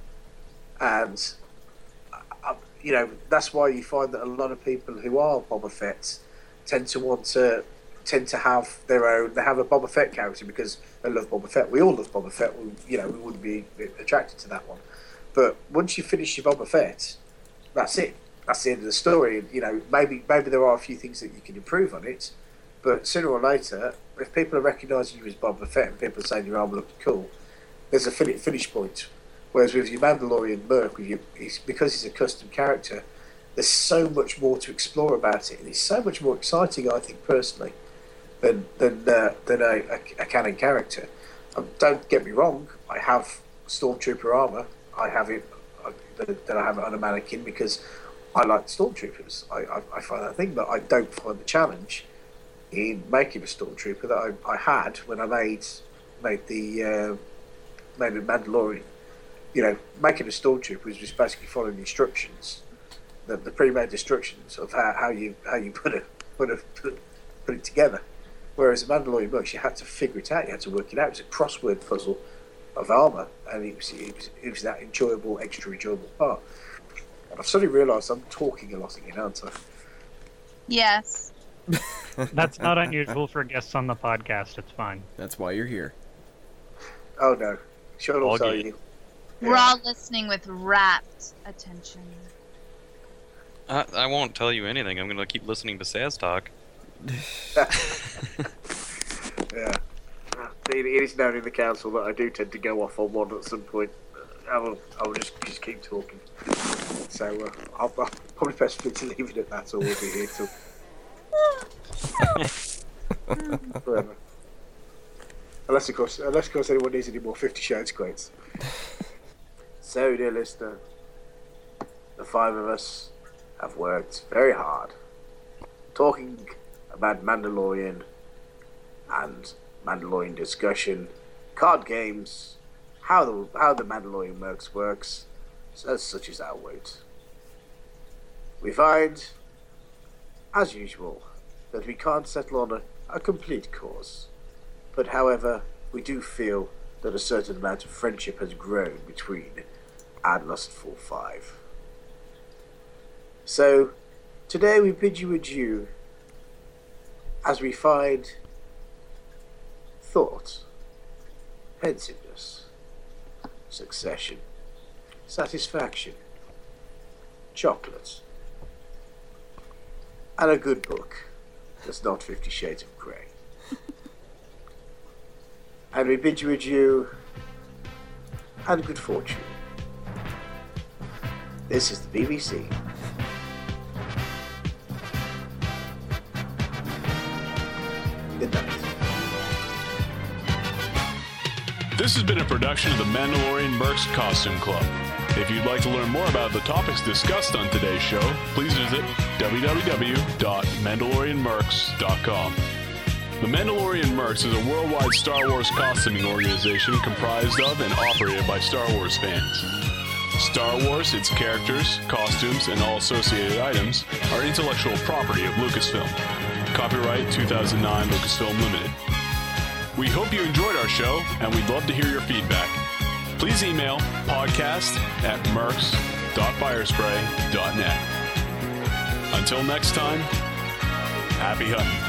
and uh, you know that's why you find that a lot of people who are Boba Fetts tend to want to tend to have their own. They have a Boba Fett character because they love Boba Fett. We all love Boba Fett. We, you know, we wouldn't be attracted to that one. But once you finish your Boba Fett, that's it. That's the end of the story. You know, maybe maybe there are a few things that you can improve on it, but sooner or later, if people are recognising you as Boba Fett and people are saying your armour looks cool, there's a fin- finish point. Whereas with your Mandalorian Merc, with you, he's, because he's a custom character, there's so much more to explore about it, and it's so much more exciting, I think, personally, than than uh, than a, a, a canon character. Um, don't get me wrong, I have Stormtrooper armour. I have it uh, that, that I have it on a mannequin because I like Stormtroopers. I, I, I find that thing, but I don't find the challenge in making a Stormtrooper that I, I had when I made made the uh, made a Mandalorian. You know, making a Stormtrooper was just basically following the instructions. The, the pre-made instructions of how, how you how you put it put it put it, put it together. Whereas the Mandalorian books, you had to figure it out. You had to work it out. It was a crossword puzzle of armor, and it was it was, it was that enjoyable, extra enjoyable part. And I've suddenly realised I'm talking a lot again, aren't I? Yes. That's not unusual for guests on the podcast. It's fine. That's why you're here. Oh no, Sean will tell you. We're all listening with rapt attention. I, I won't tell you anything. I'm going to keep listening to Saz talk. Yeah. It is known in the council that I do tend to go off on one at some point. I will, I will just, just keep talking. So uh, I'll, I'll probably best me to leave it at that, or we'll be here till forever. Unless of course, unless of course anyone needs any more Fifty Shades quotes. So, dear listener, the five of us have worked very hard, talking about Mandalorian and Mandalorian discussion, card games, how the how the Mandalorian Mercs works, as such as our weight. We find, as usual, that we can't settle on a, a complete course, but however, we do feel that a certain amount of friendship has grown between Adlustful Five. So, Today we bid you adieu as we find thought, pensiveness, succession, satisfaction, chocolate, and a good book that's not Fifty Shades of Grey. And we bid you adieu and good fortune. This is the B B C. Good night. This has been a production of the Mandalorian Mercs Costume Club. If you'd like to learn more about the topics discussed on today's show, please visit w w w dot mandalorian mercs dot com. The Mandalorian Mercs is a worldwide Star Wars costuming organization comprised of and operated by Star Wars fans. Star Wars, its characters, costumes, and all associated items are intellectual property of Lucasfilm. Copyright two thousand nine Lucasfilm Limited. We hope you enjoyed our show, and we'd love to hear your feedback. Please email podcast at mercs dot firespray dot net. Until next time, happy hunting.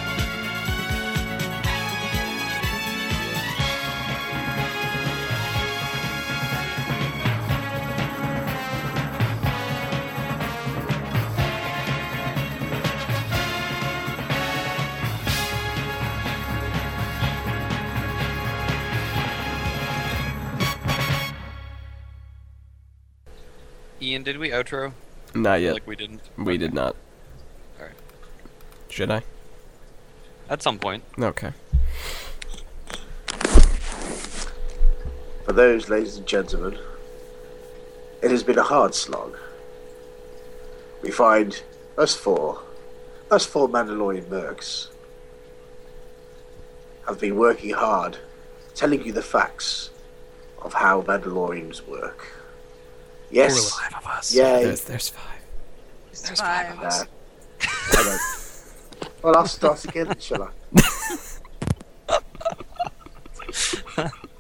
Ian, did we outro? Not yet. Like we didn't? We did not. Alright. Should I? At some point. Okay. For those, ladies and gentlemen, it has been a hard slog. We find us four, us four Mandalorian mercs, have been working hard, telling you the facts of how Mandalorians work. Yes. Five of us. Yay. There's, there's five. There's five. Nah. I don't. Well, I'll start again, shall I?